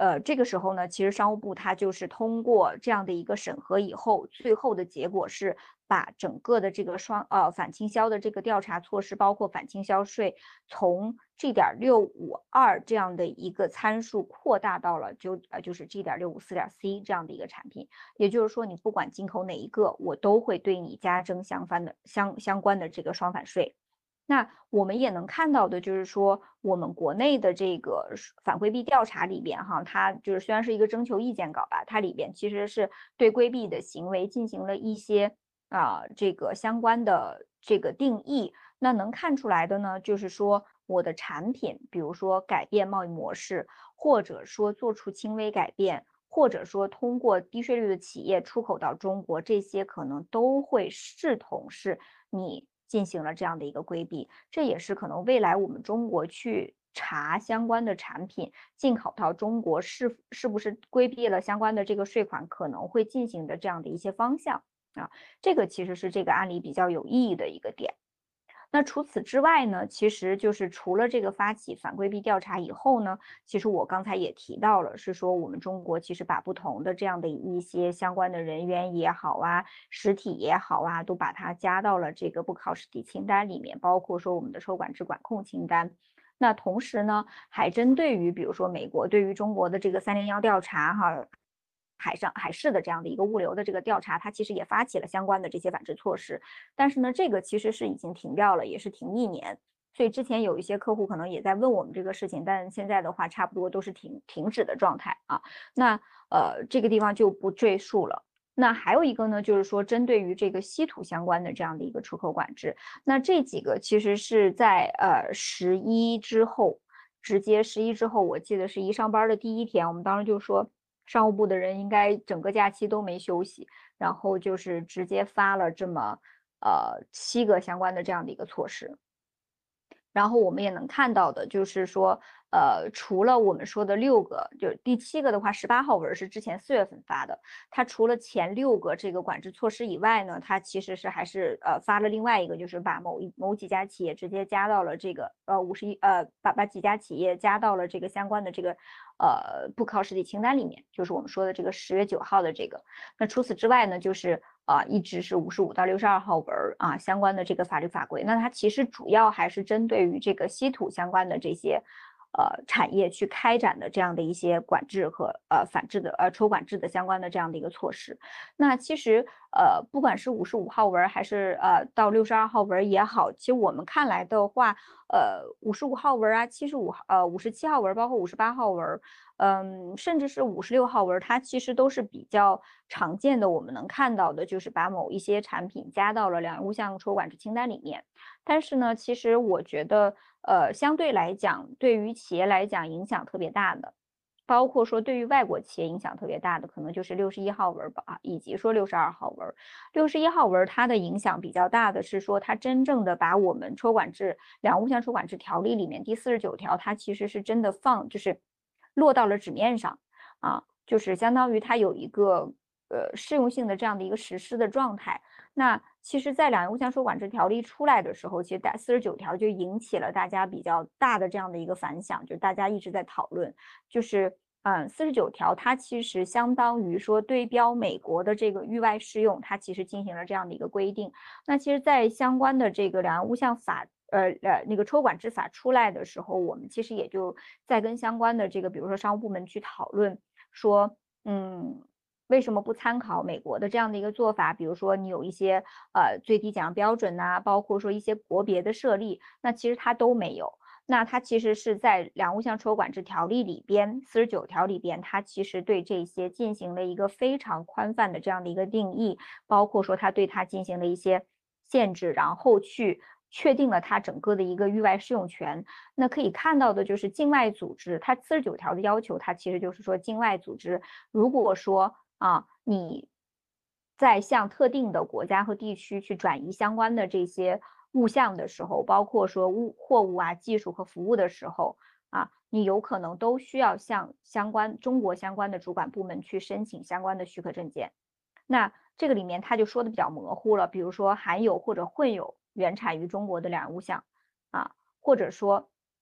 呃，这个时候呢，其实商务部它就是通过这样的一个审核以后，最后的结果是把整个的这个双呃反倾销的这个调查措施，包括反倾销税，从 G 点六五二这样的一个参数扩大到了就呃就是 G 点六五四点 C 这样的一个产品。也就是说，你不管进口哪一个，我都会对你加征相关的相相关的这个双反税。那我们也能看到的就是说，我们国内的这个反规避调查里边，哈，它就是虽然是一个征求意见稿吧，它里边其实是对规避的行为进行了一些啊、这个相关的这个定义。那能看出来的呢，就是说我的产品，比如说改变贸易模式，或者说做出轻微改变，或者说通过低税率的企业出口到中国，这些可能都会视同是你进行了这样的一个规避。这也是可能未来我们中国去查相关的产品进口到中国是是不是规避了相关的这个税款可能会进行的这样的一些方向啊，这个其实是这个案例比较有意义的一个点。那除此之外呢，其实就是除了这个发起反规避调查以后呢，其实我刚才也提到了，是说我们中国其实把不同的这样的一些相关的人员也好啊，实体也好啊，都把它加到了这个不考实体清单里面，包括说我们的抽管制管控清单。那同时呢，还针对于比如说美国对于中国的这个三零幺调查哈，海上海事的这样的一个物流的这个调查，它其实也发起了相关的这些反制措施。但是呢，这个其实是已经停掉了，也是停一年。所以之前有一些客户可能也在问我们这个事情，但现在的话差不多都是停停止的状态啊。那呃这个地方就不赘述了。那还有一个呢，就是说针对于这个稀土相关的这样的一个出口管制，那这几个其实是在呃十一之后，直接十一之后，我记得是一上班的第一天，我们当时就说商务部的人应该整个假期都没休息，然后就是直接发了这么呃七个相关的这样的一个措施。然后我们也能看到的就是说，呃，除了我们说的六个，就是第七个的话，十八号文是之前四月份发的，它除了前六个这个管制措施以外呢，它其实是还是呃发了另外一个，就是把某一某几家企业直接加到了这个呃五十一呃把把几家企业加到了这个相关的这个呃不考实体清单里面，就是我们说的这个十月九号的这个。那除此之外呢，就是啊、呃，一直是五十五到六十二号文啊相关的这个法律法规。那它其实主要还是针对于这个稀土相关的这些呃产业去开展的这样的一些管制和呃反制的呃抽管制的相关的这样的一个措施。那其实呃不管是五十五号文还是呃到六十二号文也好，其实我们看来的话，呃五十五号文啊，七十五呃五十七号文，包括五十八号文。嗯，甚至是五十六号文，它其实都是比较常见的，我们能看到的，就是把某一些产品加到了两岸物项出口管制清单里面。但是呢，其实我觉得，呃，相对来讲，对于企业来讲影响特别大的，包括说对于外国企业影响特别大的，可能就是六十一号文吧，以及说六十二号文。六十一号文它的影响比较大的是说，它真正的把我们抽管制两岸物项抽管制条例里面第四十九条，它其实是真的放，就是落到了纸面上啊，就是相当于它有一个呃适用性的这样的一个实施的状态。那其实，在两岸物项收管制条例出来的时候，其实在四十九条就引起了大家比较大的这样的一个反响，就是大家一直在讨论，就是嗯，四十九条它其实相当于说对标美国的这个域外适用，它其实进行了这样的一个规定。那其实，在相关的这个两岸物项法。呃呃，那个抽管制法出来的时候，我们其实也就在跟相关的这个，比如说商务部门去讨论，说，嗯，为什么不参考美国的这样的一个做法？比如说你有一些呃最低减量标准呐、啊，包括说一些国别的设立，那其实它都没有。那它其实是在两物项出口管制条例里边，四十九条里边，它其实对这些进行了一个非常宽泛的这样的一个定义，包括说它对它进行了一些限制，然后去确定了它整个的一个域外适用权。那可以看到的就是境外组织，它四十九条的要求，它其实就是说境外组织，如果说啊你在向特定的国家和地区去转移相关的这些物项的时候，包括说物货物啊、技术和服务的时候啊，你有可能都需要向相关中国相关的主管部门去申请相关的许可证件。那这个里面他就说的比较模糊了，比如说含有或者混有原产于中国的两岸物项啊，或者说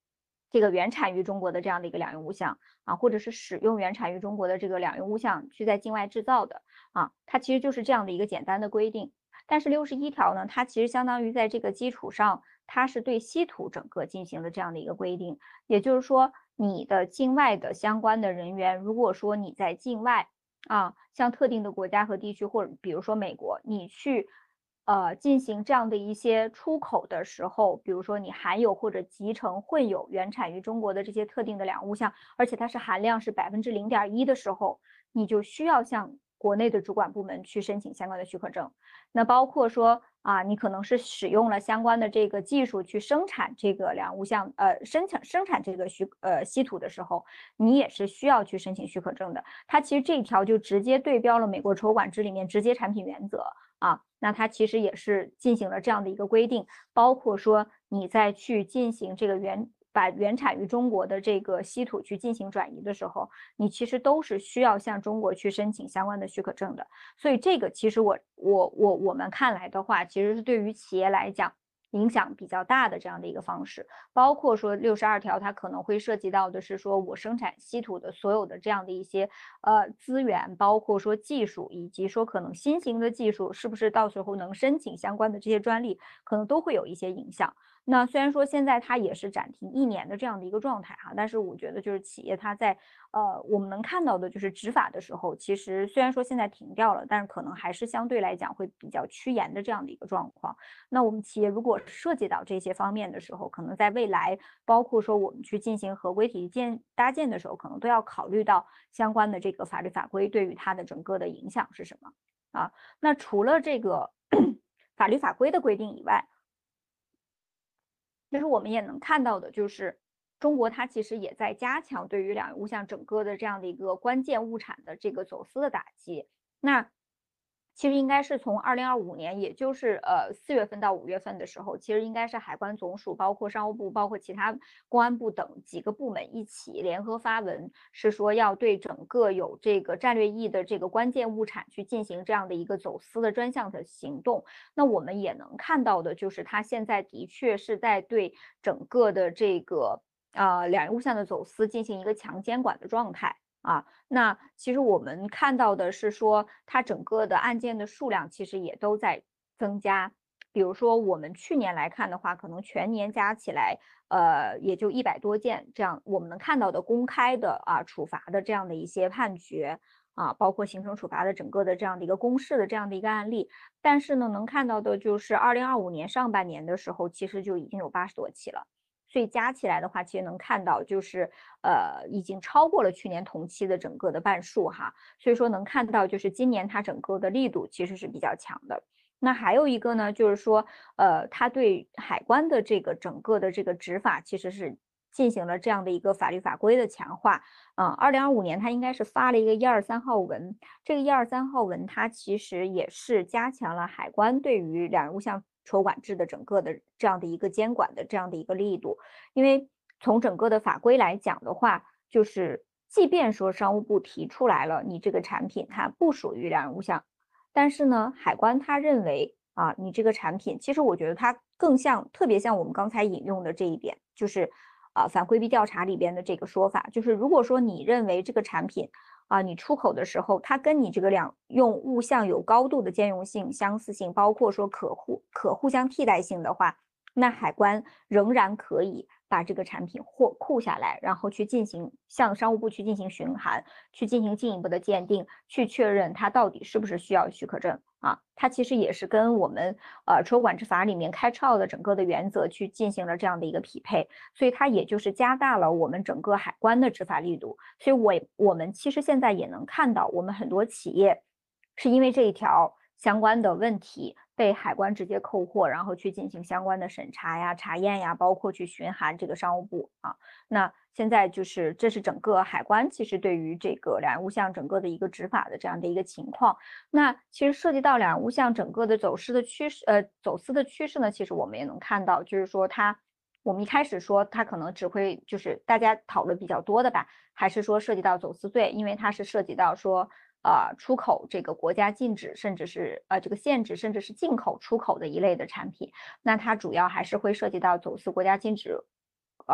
这个原产于中国的这样的一个两用物项啊，或者是使用原产于中国的这个两用物项去在境外制造的啊，它其实就是这样的一个简单的规定。但是六十一条呢，它其实相当于在这个基础上，它是对稀土整个进行了这样的一个规定，也就是说，你的境外的相关的人员，如果说你在境外啊，像特定的国家和地区，或者比如说美国，你去呃进行这样的一些出口的时候，比如说你含有或者集成混有原产于中国的这些特定的两物项，而且它是含量是百分之零点一的时候，你就需要向国内的主管部门去申请相关的许可证。那包括说啊，你可能是使用了相关的这个技术去生产这个两物项，呃，生产生产这个许呃稀土的时候，你也是需要去申请许可证的。它其实这一条就直接对标了美国出口管制里面直接产品原则啊，那它其实也是进行了这样的一个规定，包括说你在去进行这个原把原产于中国的这个稀土去进行转移的时候，你其实都是需要向中国去申请相关的许可证的。所以这个其实我我我我们看来的话，其实是对于企业来讲影响比较大的这样的一个方式。包括说六十二条，它可能会涉及到的是说我生产稀土的所有的这样的一些呃资源，包括说技术，以及说可能新型的技术是不是到时候能申请相关的这些专利，可能都会有一些影响。那虽然说现在它也是暂停一年的这样的一个状态哈，但是我觉得就是企业它在呃我们能看到的就是执法的时候，其实虽然说现在停掉了，但是可能还是相对来讲会比较趋严的这样的一个状况。那我们企业如果涉及到这些方面的时候，可能在未来，包括说我们去进行合规体系建搭建的时候，可能都要考虑到相关的这个法律法规对于它的整个的影响是什么啊？那除了这个法律法规的规定以外，其实我们也能看到的就是，中国它其实也在加强对于两用物项整个的这样的一个关键物产的这个走私的打击。那其实应该是从二零二五年，也就是呃四月份到五月份的时候，其实应该是海关总署、包括商务部、包括其他公安部等几个部门一起联合发文，是说要对整个有这个战略意义的这个关键物产去进行这样的一个走私的专项的行动。那我们也能看到的就是，它现在的确是在对整个的这个呃两用物项的走私进行一个强监管的状态。啊，那其实我们看到的是说，它整个的案件的数量其实也都在增加。比如说，我们去年来看的话，可能全年加起来，呃，也就一百多件，这样我们能看到的公开的啊处罚的这样的一些判决啊，包括形成处罚的整个的这样的一个公示的这样的一个案例。但是呢，能看到的就是二零二五年上半年的时候，其实就已经有八十多起了。所以加起来的话，其实能看到就是呃已经超过了去年同期的整个的半数哈，所以说能看到就是今年它整个的力度其实是比较强的。那还有一个呢，就是说呃它对海关的这个整个的这个执法其实是进行了这样的一个法律法规的强化。啊，二零二五年它应该是发了一个一二三号文，这个一二三号文它其实也是加强了海关对于两用物项出口管制的整个的这样的一个监管的这样的一个力度。因为从整个的法规来讲的话，就是即便说商务部提出来了，你这个产品它不属于两用物项，但是呢，海关他认为啊，你这个产品，其实我觉得它更像，特别像我们刚才引用的这一点，就是啊，反规避调查里边的这个说法，就是如果说你认为这个产品啊，你出口的时候，它跟你这个两用物项有高度的兼容性、相似性，包括说可互可互相替代性的话，那海关仍然可以把这个产品货库下来，然后去进行向商务部去进行询函，去进行进一步的鉴定，去确认它到底是不是需要许可证啊。它其实也是跟我们呃出口管制法里面开抄的整个的原则去进行了这样的一个匹配，所以它也就是加大了我们整个海关的执法力度。所以我我们其实现在也能看到，我们很多企业是因为这一条相关的问题被海关直接扣货，然后去进行相关的审查呀、查验呀，包括去询函这个商务部啊。那现在就是这是整个海关其实对于这个两用物项整个的一个执法的这样的一个情况。那其实涉及到两用物项整个的走私的趋势，呃，走私的趋势呢，其实我们也能看到，就是说它。我们一开始说它可能只会就是大家讨论比较多的吧，还是说涉及到走私罪，因为它是涉及到说呃出口这个国家禁止，甚至是呃这个限制，甚至是进口出口的一类的产品，那它主要还是会涉及到走私国家禁止呃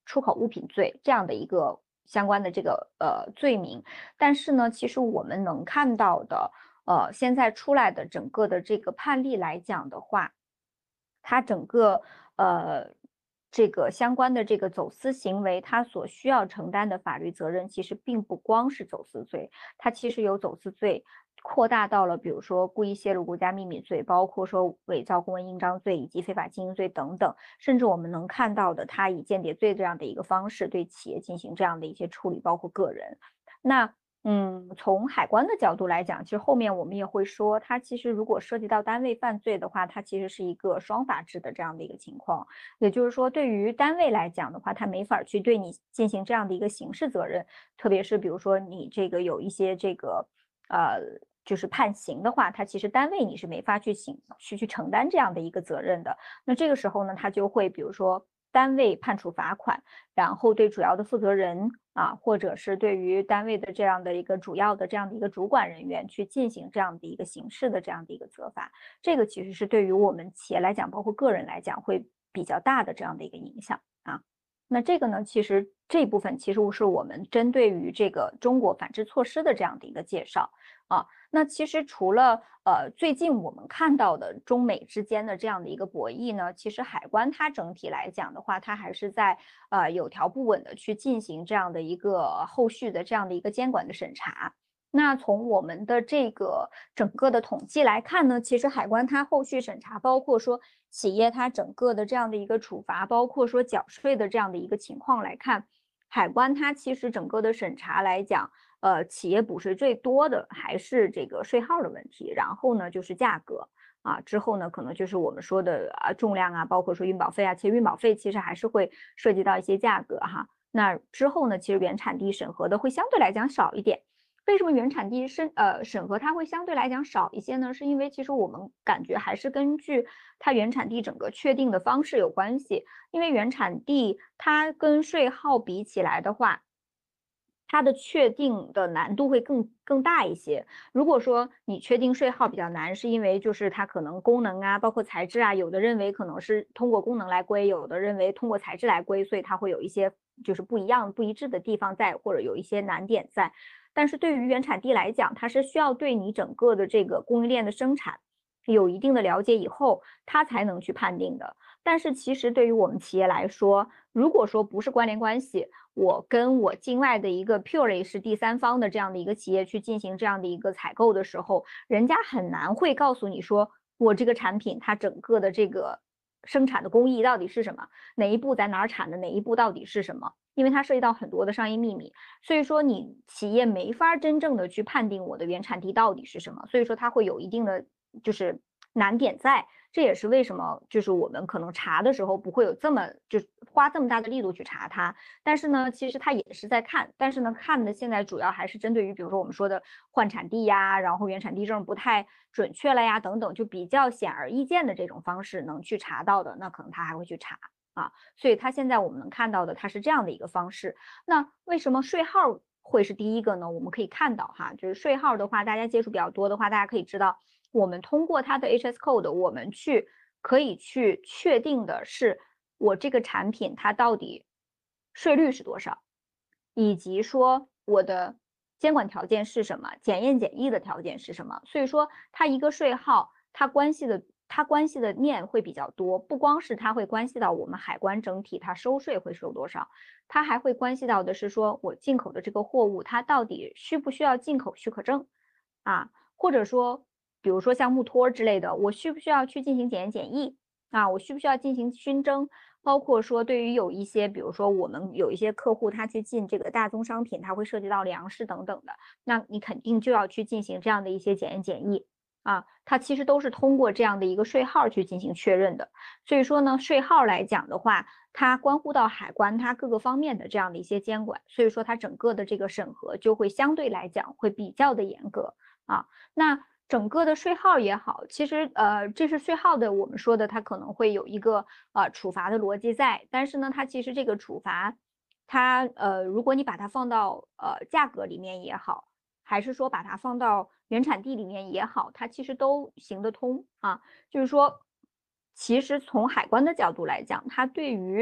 出口物品罪这样的一个相关的这个呃罪名。但是呢，其实我们能看到的，呃，现在出来的整个的这个判例来讲的话，它整个呃这个相关的这个走私行为，它所需要承担的法律责任，其实并不光是走私罪，它其实有走私罪扩大到了，比如说故意泄露国家秘密罪，包括说伪造公文印章罪以及非法经营罪等等，甚至我们能看到的，它以间谍罪这样的一个方式对企业进行这样的一些处理，包括个人。那嗯，从海关的角度来讲，其实后面我们也会说，它其实如果涉及到单位犯罪的话，它其实是一个双法制的这样的一个情况。也就是说，对于单位来讲的话，它没法去对你进行这样的一个刑事责任，特别是比如说你这个有一些这个呃。就是判刑的话，它其实单位你是没法去行去去承担这样的一个责任的。那这个时候呢，它就会比如说单位判处罚款，然后对主要的负责人啊，或者是对于单位的这样的一个主要的这样的一个主管人员去进行这样的一个刑事的这样的一个责罚，这个其实是对于我们企业来讲，包括个人来讲，会比较大的这样的一个影响啊。那这个呢，其实这一部分其实是我们针对于这个中国反制措施的这样的一个介绍啊。那其实除了呃最近我们看到的中美之间的这样的一个博弈呢，其实海关它整体来讲的话，它还是在呃有条不紊的去进行这样的一个后续的这样的一个监管的审查。那从我们的这个整个的统计来看呢，其实海关它后续审查，包括说企业它整个的这样的一个处罚，包括说缴税的这样的一个情况来看，海关它其实整个的审查来讲，呃，企业补税最多的还是这个税号的问题，然后呢就是价格啊，之后呢可能就是我们说的啊重量啊，包括说运保费啊，其实运保费其实还是会涉及到一些价格哈。那之后呢，其实原产地审核的会相对来讲少一点。为什么原产地审呃审核它会相对来讲少一些呢？是因为其实我们感觉还是根据它原产地整个确定的方式有关系。因为原产地它跟税号比起来的话，它的确定的难度会更更大一些。如果说你确定税号比较难，是因为就是它可能功能啊，包括材质啊，有的认为可能是通过功能来归，有的认为通过材质来归，所以它会有一些就是不一样、不一致的地方在，或者有一些难点在。但是对于原产地来讲，它是需要对你整个的这个供应链的生产有一定的了解以后，它才能去判定的。但是其实对于我们企业来说，如果说不是关联关系，我跟我境外的一个 purely 是第三方的这样的一个企业去进行这样的一个采购的时候，人家很难会告诉你说，我这个产品它整个的这个生产的工艺到底是什么，哪一步在哪儿产的，哪一步到底是什么，因为它涉及到很多的商业秘密，所以说你企业没法真正的去判定我的原产地到底是什么，所以说它会有一定的就是难点在。这也是为什么就是我们可能查的时候不会有这么就是花这么大的力度去查它，但是呢，其实它也是在看，但是呢，看的现在主要还是针对于比如说我们说的换产地呀，然后原产地证不太准确了呀等等，就比较显而易见的这种方式能去查到的，那可能他还会去查啊。所以它现在我们能看到的，它是这样的一个方式。那为什么税号会是第一个呢？我们可以看到哈，就是税号的话，大家接触比较多的话，大家可以知道。我们通过它的 H S code，我们去可以去确定的是我这个产品它到底税率是多少，以及说我的监管条件是什么，检验检疫的条件是什么。所以说它一个税号，它关系的它关系的面会比较多，不光是它会关系到我们海关整体它收税会收多少，它还会关系到的是说我进口的这个货物它到底需不需要进口许可证啊，或者说。比如说像木托之类的，我需不需要去进行检验检疫啊？我需不需要进行熏蒸？包括说对于有一些，比如说我们有一些客户他去进这个大宗商品，它会涉及到粮食等等的，那你肯定就要去进行这样的一些检验检疫啊。它其实都是通过这样的一个税号去进行确认的。所以说呢，税号来讲的话，它关乎到海关它各个方面的这样的一些监管，所以说它整个的这个审核就会相对来讲会比较的严格啊。那整个的税号也好，其实呃，这是税号的，我们说的它可能会有一个呃处罚的逻辑在，但是呢，它其实这个处罚，它呃，如果你把它放到呃价格里面也好，还是说把它放到原产地里面也好，它其实都行得通啊。就是说，其实从海关的角度来讲，它对于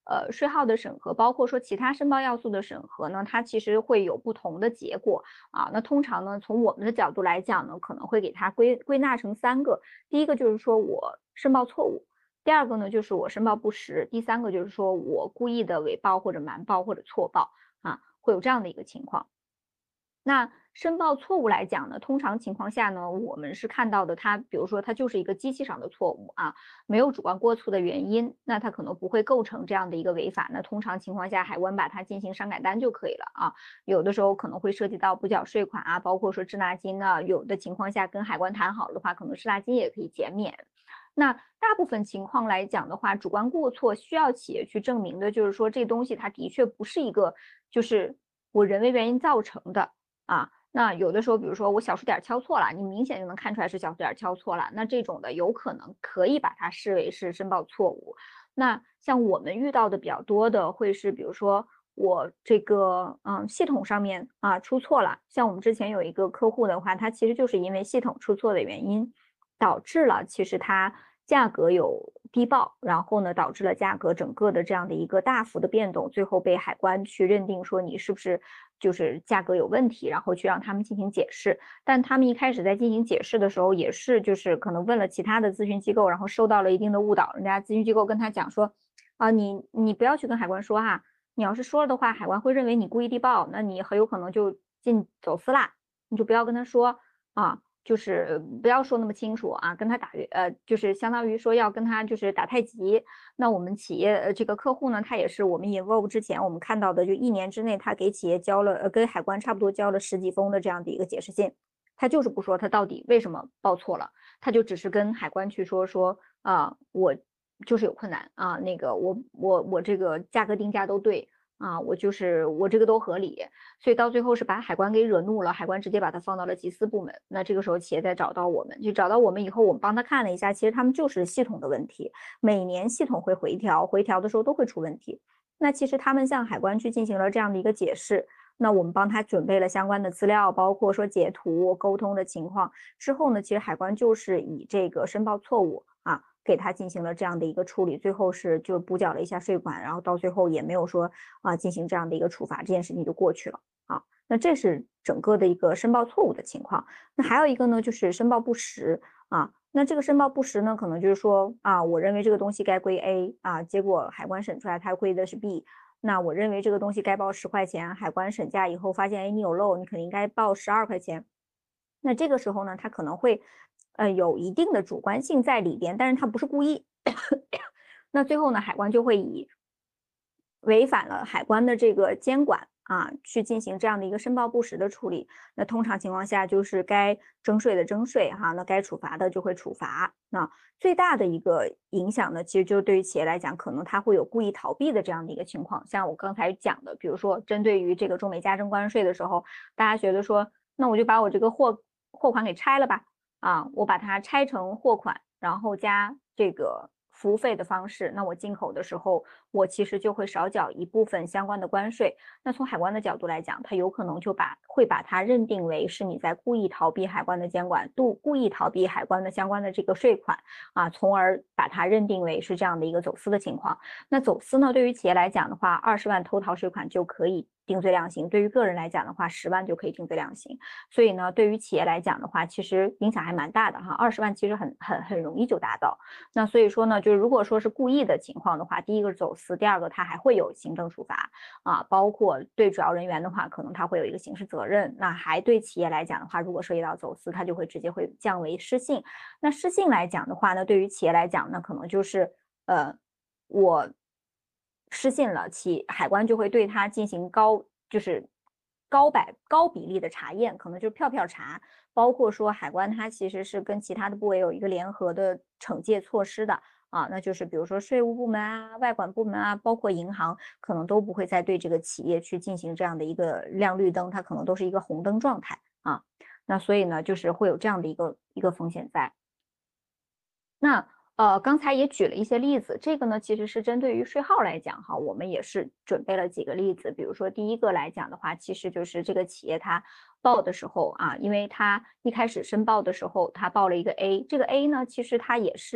呃税号的审核，包括说其他申报要素的审核呢，它其实会有不同的结果啊。那通常呢，从我们的角度来讲呢，可能会给它归归纳成三个。第一个就是说我申报错误，第二个呢就是我申报不实，第三个就是说我故意的伪报或者瞒报或者错报啊，会有这样的一个情况。那申报错误来讲呢，通常情况下呢，我们是看到的它，比如说它就是一个机器上的错误啊，没有主观过错的原因，那它可能不会构成这样的一个违法。那通常情况下，海关把它进行删改单就可以了啊。有的时候可能会涉及到补缴税款啊，包括说滞纳金呢，有的情况下跟海关谈好的话，可能滞纳金也可以减免。那大部分情况来讲的话，主观过错需要企业去证明的，就是说这东西它的确不是一个，就是我人为原因造成的。啊，那有的时候，比如说我小数点敲错了，你明显就能看出来是小数点敲错了，那这种的有可能可以把它视为是申报错误。那像我们遇到的比较多的会是，比如说我这个嗯系统上面啊出错了，像我们之前有一个客户的话，他其实就是因为系统出错的原因，导致了其实它价格有低报，然后呢导致了价格整个的这样的一个大幅的变动，最后被海关去认定说你是不是就是价格有问题，然后去让他们进行解释。但他们一开始在进行解释的时候，也是就是可能问了其他的咨询机构，然后受到了一定的误导。人家咨询机构跟他讲说，啊，你你不要去跟海关说哈，你要是说了的话，海关会认为你故意低报，那你很有可能就进走私啦，你就不要跟他说啊。就是不要说那么清楚啊，跟他打呃，就是相当于说要跟他就是打太极。那我们企业呃这个客户呢，他也是我们 involve 之前我们看到的，就一年之内他给企业交了呃跟海关差不多交了十几封的这样的一个解释信，他就是不说他到底为什么报错了，他就只是跟海关去说说啊，我就是有困难啊，那个我我我这个价格定价都对。啊，我就是我这个都合理，所以到最后是把海关给惹怒了，海关直接把它放到了集思部门。那这个时候企业再找到我们，就找到我们以后，我们帮他看了一下，其实他们就是系统的问题，每年系统会回调，回调的时候都会出问题。那其实他们向海关去进行了这样的一个解释，那我们帮他准备了相关的资料，包括说截图、沟通的情况之后呢，其实海关就是以这个申报错误啊。给他进行了这样的一个处理，最后是就补缴了一下税款，然后到最后也没有说啊进行这样的一个处罚，这件事情就过去了啊。那这是整个的一个申报错误的情况。那还有一个呢，就是申报不实啊。那这个申报不实呢，可能就是说啊，我认为这个东西该归 A 啊，结果海关审出来它归的是 B。那我认为这个东西该报十块钱，海关审价以后发现，哎，你有漏，你肯定应该报十二块钱。那这个时候呢，他可能会呃有一定的主观性在里边，但是他不是故意。那最后呢，海关就会以违反了海关的这个监管啊，去进行这样的一个申报不实的处理。那通常情况下就是该征税的征税哈，那该处罚的就会处罚。那最大的一个影响呢，其实就对于企业来讲，可能它会有故意逃避的这样的一个情况。像我刚才讲的，比如说针对于这个中美加征关税的时候，大家觉得说，那我就把我这个货货款给拆了吧，啊，我把它拆成货款，然后加这个服务费的方式，那我进口的时候，我其实就会少缴一部分相关的关税。那从海关的角度来讲，它有可能就把会把它认定为是你在故意逃避海关的监管，度故意逃避海关的相关的这个税款啊，从而把它认定为是这样的一个走私的情况。那走私呢，对于企业来讲的话，二十万偷逃税款就可以定罪量刑；对于个人来讲的话，十万就可以定罪量刑。所以呢，对于企业来讲的话，其实影响还蛮大的哈。二十万其实很很很容易就达到。那所以说呢，就是如果说是故意的情况的话，第一个是走私，第二个它还会有行政处罚啊，包括对主要人员的话，可能他会有一个刑事责任。那还对企业来讲的话，如果涉及到走私，它就会直接会降为失信。那失信来讲的话呢，对于企业来讲呢，可能就是呃，我失信了，企海关就会对它进行高就是高百高比例的查验，可能就是票票查，包括说海关它其实是跟其他的部委有一个联合的惩戒措施的啊，那就是比如说税务部门啊、外管部门啊，包括银行，可能都不会再对这个企业去进行这样的一个亮绿灯，它可能都是一个红灯状态啊。那所以呢，就是会有这样的一个一个风险在。那呃，刚才也举了一些例子，这个呢其实是针对于税号来讲哈，我们也是准备了几个例子。比如说第一个来讲的话，其实就是这个企业它报的时候啊，因为它一开始申报的时候，它报了一个 A，这个 A 呢，其实它也是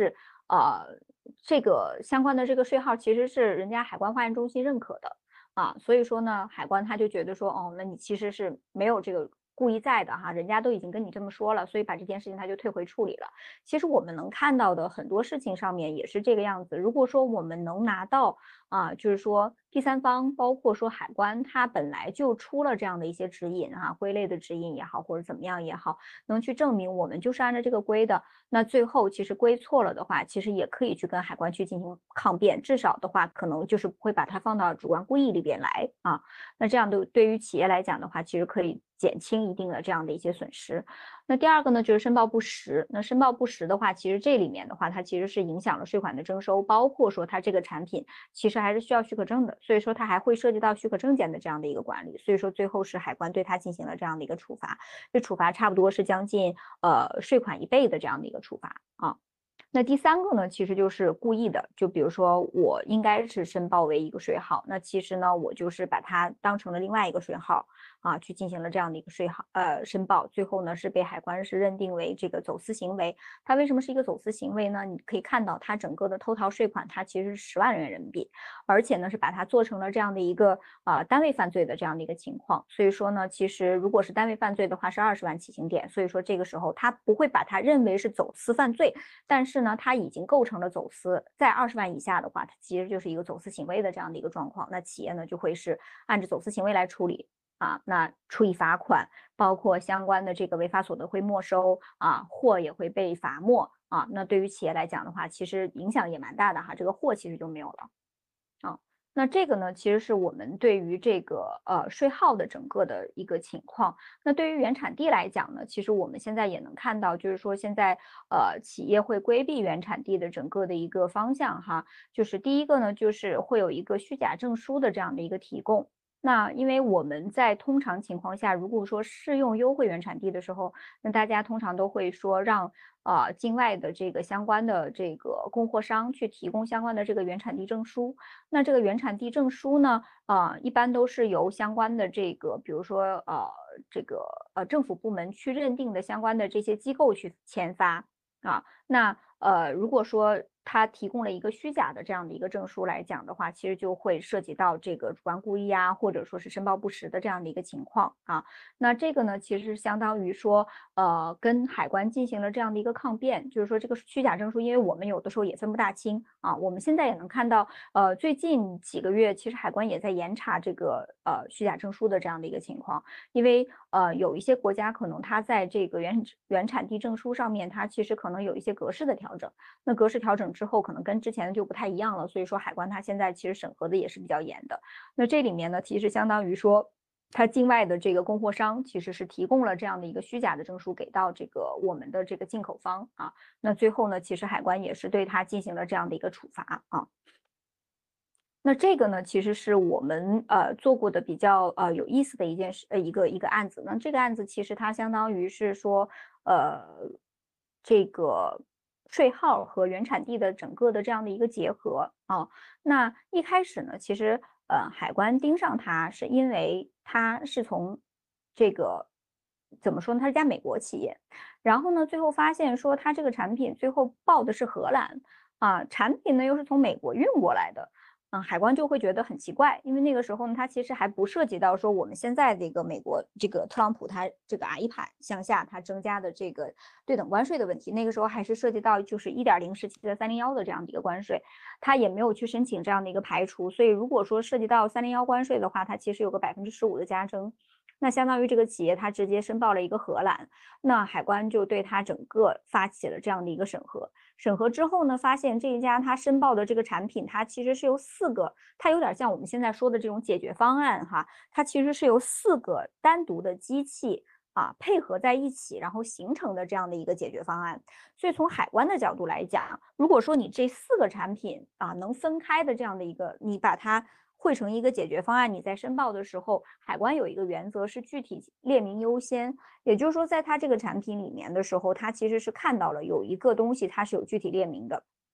呃，这个相关的这个税号其实是人家海关化验中心认可的啊，所以说呢，海关他就觉得说，哦，那你其实是没有这个故意在的哈，人家都已经跟你这么说了，所以把这件事情他就退回处理了。其实我们能看到的很多事情上面也是这个样子。如果说我们能拿到啊，就是说第三方，包括说海关，它本来就出了这样的一些指引哈，归类的指引也好，或者怎么样也好，能去证明我们就是按照这个归的，那最后其实归错了的话，其实也可以去跟海关去进行抗辩，至少的话可能就是不会把它放到主观故意里边来啊。那这样对对于企业来讲的话，其实可以减轻一定的这样的一些损失。那第二个呢，就是申报不实。那申报不实的话，其实这里面的话，它其实是影响了税款的征收，包括说它这个产品其实还是需要许可证的，所以说它还会涉及到许可证件的这样的一个管理。所以说最后是海关对它进行了这样的一个处罚，这处罚差不多是将近呃税款一倍的这样的一个处罚啊。那第三个呢，其实就是故意的，就比如说我应该是申报为一个税号，那其实呢，我就是把它当成了另外一个税号啊，去进行了这样的一个税号呃申报，最后呢是被海关是认定为这个走私行为。它为什么是一个走私行为呢？你可以看到它整个的偷逃税款，它其实是十万元人民币，而且呢是把它做成了这样的一个啊、呃、单位犯罪的这样的一个情况。所以说呢，其实如果是单位犯罪的话，是二十万起刑点，所以说这个时候他不会把它认为是走私犯罪，但是呢，它已经构成了走私，在二十万以下的话，它其实就是一个走私行为的这样的一个状况。那企业呢就会是按照走私行为来处理啊，那处以罚款，包括相关的这个违法所得会没收啊，货也会被罚没啊。那对于企业来讲的话，其实影响也蛮大的哈，这个货其实就没有了。啊，那这个呢，其实是我们对于这个呃税号的整个的一个情况。那对于原产地来讲呢，其实我们现在也能看到，就是说现在呃企业会规避原产地的整个的一个方向哈。就是第一个呢，就是会有一个虚假证书的这样的一个提供。那因为我们在通常情况下，如果说适用优惠原产地的时候，那大家通常都会说让呃境外的这个相关的这个供货商去提供相关的这个原产地证书。那这个原产地证书呢，呃，一般都是由相关的这个，比如说呃这个呃政府部门去认定的相关的这些机构去签发啊。那呃如果说他提供了一个虚假的这样的一个证书来讲的话，其实就会涉及到这个主观故意啊，或者说是申报不实的这样的一个情况啊。那这个呢，其实相当于说，呃，跟海关进行了这样的一个抗辩，就是说这个虚假证书，因为我们有的时候也分不大清啊。我们现在也能看到，呃，最近几个月，其实海关也在严查这个呃虚假证书的这样的一个情况，因为呃有一些国家可能它在这个原原产地证书上面，它其实可能有一些格式的调整。那格式调整之后，可能跟之前的就不太一样了，所以说海关它现在其实审核的也是比较严的。那这里面呢，其实相当于说，它境外的这个供货商其实是提供了这样的一个虚假的证书给到这个我们的这个进口方啊。那最后呢，其实海关也是对它进行了这样的一个处罚啊。那这个呢，其实是我们呃做过的比较呃有意思的一件事，呃一个一个案子。那这个案子其实它相当于是说，呃，这个税号和原产地的整个的这样的一个结合啊。那一开始呢，其实呃海关盯上它是因为它是从这个怎么说呢，它是家美国企业，然后呢最后发现说它这个产品最后报的是荷兰啊，产品呢又是从美国运过来的。嗯，海关就会觉得很奇怪，因为那个时候呢，它其实还不涉及到说我们现在这个美国这个特朗普他这个 I P A 向下他增加的这个对等关税的问题，那个时候还是涉及到就是一点零时期的三零幺的这样的一个关税，他也没有去申请这样的一个排除，所以如果说涉及到三零幺关税的话，它其实有个百分之十五的加征。那相当于这个企业它直接申报了一个荷兰，那海关就对它整个发起了这样的一个审核。审核之后呢，发现这一家它申报的这个产品，它其实是由四个，它有点像我们现在说的这种解决方案哈，它其实是由四个单独的机器啊配合在一起，然后形成的这样的一个解决方案。所以从海关的角度来讲，如果说你这四个产品啊能分开的这样的一个，你把它汇成一个解决方案，你在申报的时候，海关有一个原则是具体列明优先，也就是说，在它这个产品里面的时候，它其实是看到了有一个东西它是有具体列明的。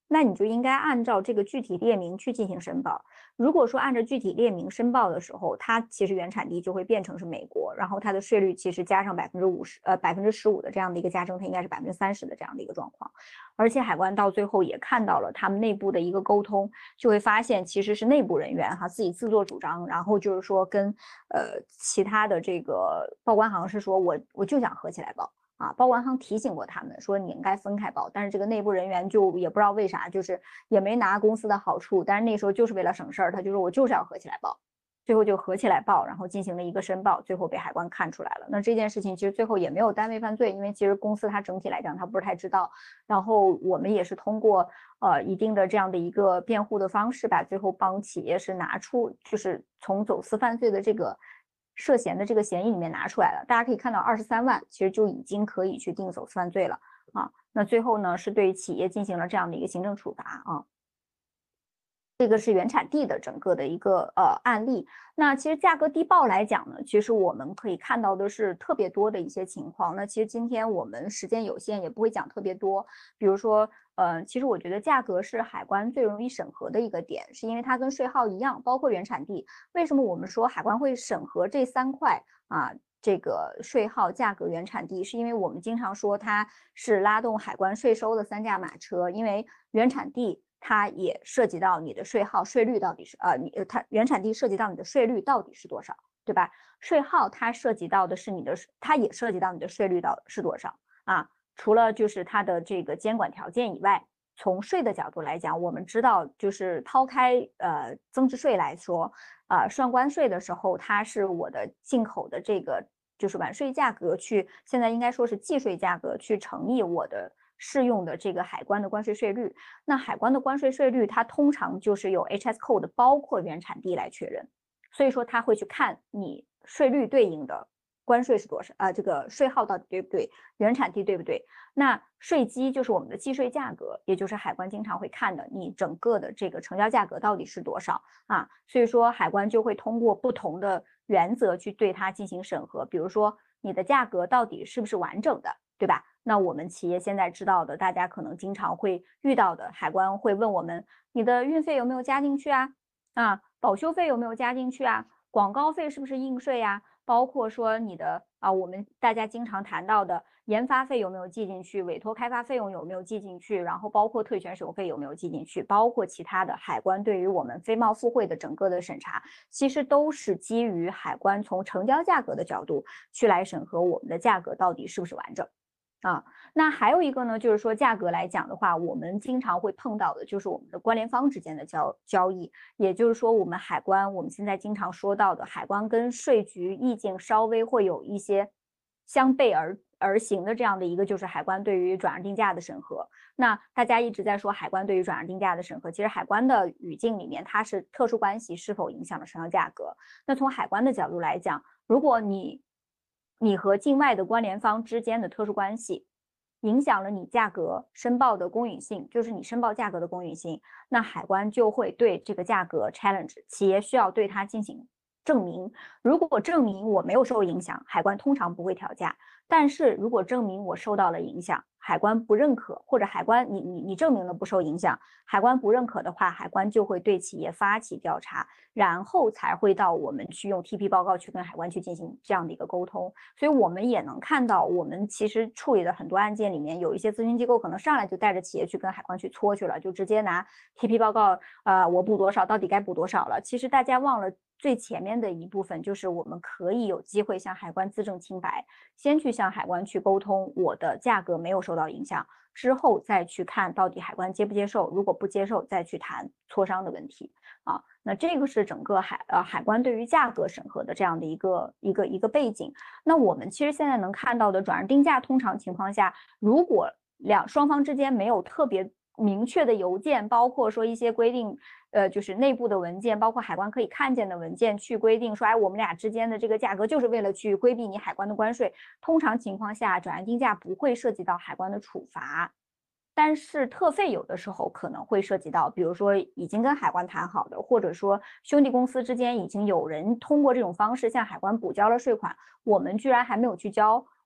那你就应该按照这个具体列明去进行申报。如果说按照具体列明申报的时候，它其实原产地就会变成是美国，然后它的税率其实加上百分之五十，呃百分之十五的这样的一个加征，它应该是百分之三十的这样的一个状况。而且海关到最后也看到了他们内部的一个沟通，就会发现其实是内部人员哈自己自作主张，然后就是说跟呃其他的这个报关行是说我我就想合起来报。啊，报关行提醒过他们说你应该分开报，但是这个内部人员就也不知道为啥，就是也没拿公司的好处，但是那时候就是为了省事儿，他就说我就是要合起来报，最后就合起来报，然后进行了一个申报，最后被海关看出来了。那这件事情其实最后也没有单位犯罪，因为其实公司它整体来讲它不是太知道，然后我们也是通过呃一定的这样的一个辩护的方式吧，最后帮企业是拿出就是从走私犯罪的这个涉嫌的这个嫌疑里面拿出来了，大家可以看到二十三万其实就已经可以去定走私犯罪了啊。那最后呢是对企业进行了这样的一个行政处罚啊。这个是原产地的整个的一个呃案例。那其实价格低报来讲呢，其实我们可以看到的是特别多的一些情况。那其实今天我们时间有限，也不会讲特别多。比如说，呃，其实我觉得价格是海关最容易审核的一个点，是因为它跟税号一样，包括原产地。为什么我们说海关会审核这三块啊？这个税号、价格、原产地，是因为我们经常说它是拉动海关税收的三驾马车，因为原产地它也涉及到你的税号、税率到底是呃，你它原产地涉及到你的税率到底是多少，对吧？税号它涉及到的是你的，它也涉及到你的税率到是多少啊？除了就是它的这个监管条件以外，从税的角度来讲，我们知道就是抛开呃增值税来说，啊、呃，算关税的时候，它是我的进口的这个就是完税价格去，现在应该说是计税价格去乘以我的适用的这个海关的关税税率。那海关的关税税率，它通常就是由 H S code 包括原产地来确认，所以说他会去看你税率对应的关税是多少啊、呃，这个税号到底对不对，原产地对不对？那税基就是我们的计税价格，也就是海关经常会看的，你整个的这个成交价格到底是多少啊？所以说海关就会通过不同的原则去对它进行审核，比如说你的价格到底是不是完整的，对吧？那我们企业现在知道的，大家可能经常会遇到的，海关会问我们，你的运费有没有加进去啊？啊，保修费有没有加进去啊？广告费是不是应税呀？包括说你的啊，我们大家经常谈到的研发费有没有计进去，委托开发费用有没有计进去，然后包括特权使用费有没有计进去，包括其他的海关对于我们非贸付汇的整个的审查，其实都是基于海关从成交价格的角度去来审核我们的价格到底是不是完整。啊，那还有一个呢，就是说价格来讲的话，我们经常会碰到的就是我们的关联方之间的交交易，也就是说我们海关，我们现在经常说到的海关跟税局意见稍微会有一些相背而而行的这样的一个，就是海关对于转让定价的审核。那大家一直在说海关对于转让定价的审核，其实海关的语境里面，它是特殊关系是否影响了成交价格。那从海关的角度来讲，如果你你和境外的关联方之间的特殊关系影响了你价格申报的公允性，就是你申报价格的公允性，那海关就会对这个价格 challenge， 企业需要对它进行证明。如果证明我没有受影响，海关通常不会调价。但是如果证明我受到了影响，海关不认可，或者海关你你你证明了不受影响，海关不认可的话，海关就会对企业发起调查，然后才会到我们去用 T P 报告去跟海关去进行这样的一个沟通。所以我们也能看到，我们其实处理的很多案件里面，有一些咨询机构可能上来就带着企业去跟海关去搓去了，就直接拿 T P 报告，呃，我补多少，到底该补多少了。其实大家忘了最前面的一部分，就是我们可以有机会向海关自证清白，先去向海关去沟通我的价格没有受到影响，之后再去看到底海关接不接受，如果不接受，再去谈磋商的问题啊。那这个是整个海呃海关对于价格审核的这样的一个一个一个背景。那我们其实现在能看到的转让定价，通常情况下，如果两双方之间没有特别明确的邮件，包括说一些规定，呃，就是内部的文件，包括海关可以看见的文件，去规定说，哎，我们俩之间的这个价格就是为了去规避你海关的关税。通常情况下，转让定价不会涉及到海关的处罚，但是特费有的时候可能会涉及到，比如说已经跟海关谈好的，或者说兄弟公司之间已经有人通过这种方式向海关补交了税款，我们居然还没有去交。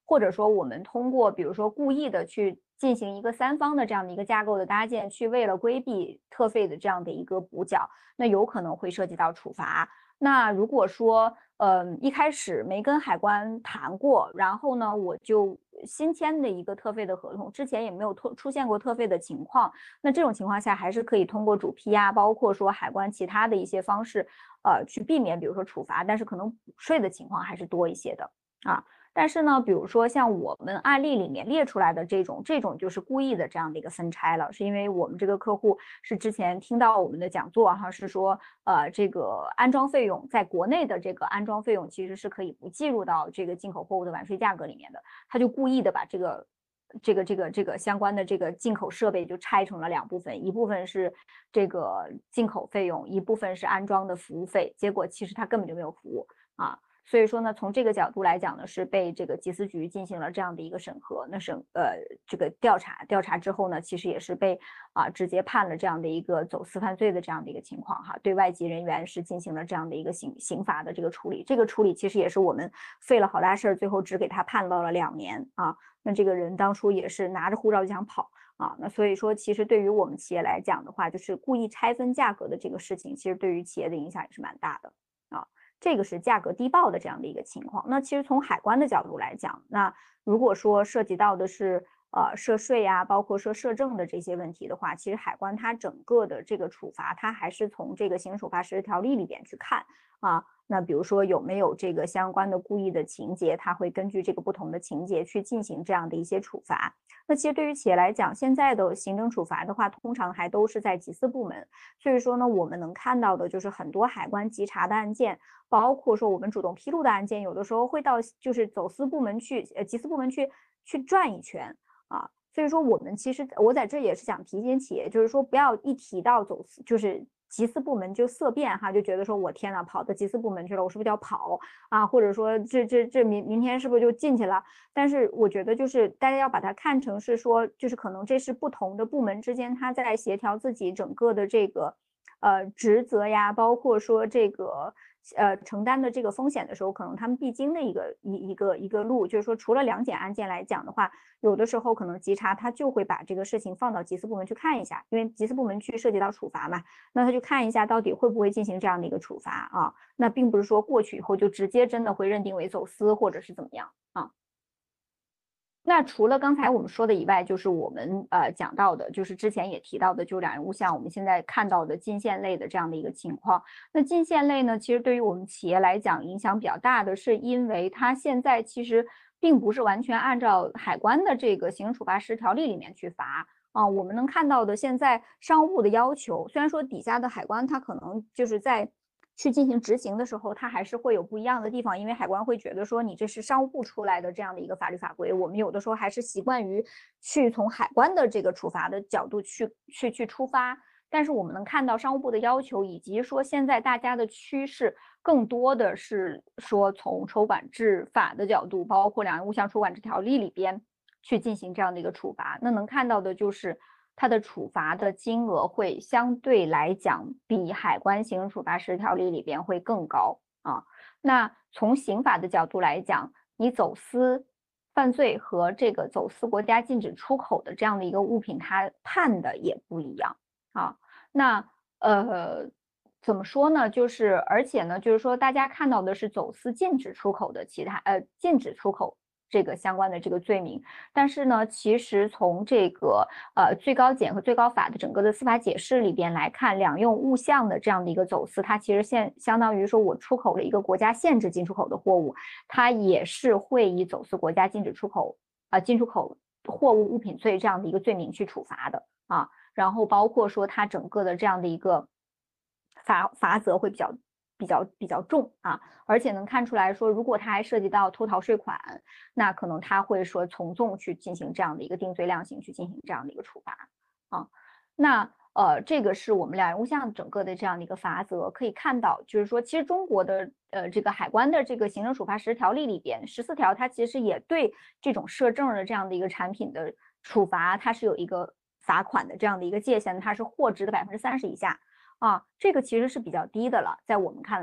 或者说我们通过比如说故意的去进行一个三方的这样的一个架构的搭建，去为了规避特费的这样的一个补缴，那有可能会涉及到处罚。那如果说，呃，一开始没跟海关谈过，然后呢，我就新签的一个特费的合同，之前也没有出出现过特费的情况，那这种情况下还是可以通过主批啊，包括说海关其他的一些方式，呃，去避免比如说处罚，但是可能补税的情况还是多一些的啊。但是呢，比如说像我们案例里面列出来的这种，这种就是故意的这样的一个分拆了，是因为我们这个客户是之前听到我们的讲座哈，是说呃这个安装费用在国内的这个安装费用其实是可以不计入到这个进口货物的完税价格里面的，他就故意的把这个这个这个这个相关的这个进口设备就拆成了两部分，一部分是这个进口费用，一部分是安装的服务费，结果其实他根本就没有服务啊。所以说呢，从这个角度来讲呢，是被这个缉私局进行了这样的一个审核，那审呃这个调查调查之后呢，其实也是被啊直接判了这样的一个走私犯罪的这样的一个情况哈，对外籍人员是进行了这样的一个刑刑罚的这个处理，这个处理其实也是我们费了好大事儿，最后只给他判到了两年啊，那这个人当初也是拿着护照就想跑啊，那所以说其实对于我们企业来讲的话，就是故意拆分价格的这个事情，其实对于企业的影响也是蛮大的啊。这个是价格低报的这样的一个情况。那其实从海关的角度来讲，那如果说涉及到的是呃涉税呀，包括说涉政的这些问题的话，其实海关它整个的这个处罚，它还是从这个刑事处罚实施条例里边去看啊。那比如说有没有这个相关的故意的情节，它会根据这个不同的情节去进行这样的一些处罚。那其实对于企业来讲，现在的行政处罚的话，通常还都是在缉私部门，所以说呢，我们能看到的就是很多海关稽查的案件，包括说我们主动披露的案件，有的时候会到就是走私部门去，呃，缉私部门去去转一圈啊。所以说我们其实我在这也是想提醒企业，就是说不要一提到走私就是缉私部门就色变哈，就觉得说我天呐，跑到缉私部门去了，我是不是就要跑啊？或者说这这这明明天是不是就进去了？但是我觉得就是大家要把它看成是说，就是可能这是不同的部门之间它在协调自己整个的这个呃职责呀，包括说这个呃承担的这个风险的时候，可能他们必经的一个一一个一个路，就是说除了两检案件来讲的话，有的时候可能稽查他就会把这个事情放到缉私部门去看一下，因为缉私部门去涉及到处罚嘛，那他就看一下到底会不会进行这样的一个处罚啊，那并不是说过去以后就直接真的会认定为走私或者是怎么样啊。那除了刚才我们说的以外，就是我们呃讲到的，就是之前也提到的，就两人物像我们现在看到的进线类的这样的一个情况。那进线类呢，其实对于我们企业来讲影响比较大的，是因为它现在其实并不是完全按照海关的这个行政处罚实施条例里面去罚啊。我们能看到的，现在商务部的要求，虽然说底下的海关它可能就是在去进行执行的时候，它还是会有不一样的地方，因为海关会觉得说你这是商务部出来的这样的一个法律法规，我们有的时候还是习惯于去从海关的这个处罚的角度去去去出发。但是我们能看到商务部的要求，以及说现在大家的趋势更多的是说从抽管制法的角度，包括两岸物项抽管制条例里边去进行这样的一个处罚。那能看到的就是它的处罚的金额会相对来讲比海关行政处罚实施条例里边会更高啊。那从刑法的角度来讲，你走私犯罪和这个走私国家禁止出口的这样的一个物品，它判的也不一样啊。那呃。怎么说呢？就是而且呢，就是说大家看到的是走私禁止出口的其他呃禁止出口这个相关的这个罪名，但是呢，其实从这个呃最高检和最高法的整个的司法解释里边来看，两用物项的这样的一个走私，它其实现相当于说我出口了一个国家限制进出口的货物，它也是会以走私国家禁止出口啊、呃、进出口货物物品罪这样的一个罪名去处罚的啊。然后包括说它整个的这样的一个罚罚则会比较比较比较重啊，而且能看出来说，如果它还涉及到偷逃税款，那可能他会说从重去进行这样的一个定罪量刑，去进行这样的一个处罚啊。那呃，这个是我们两人物项整个的这样的一个罚则，可以看到，就是说，其实中国的呃这个海关的这个行政处罚实施条例里边十四条，它其实也对这种涉证的这样的一个产品的处罚，它是有一个罚款的这样的一个界限，它是货值的百分之三十以下。啊，这个其实是比较低的了，在我们看来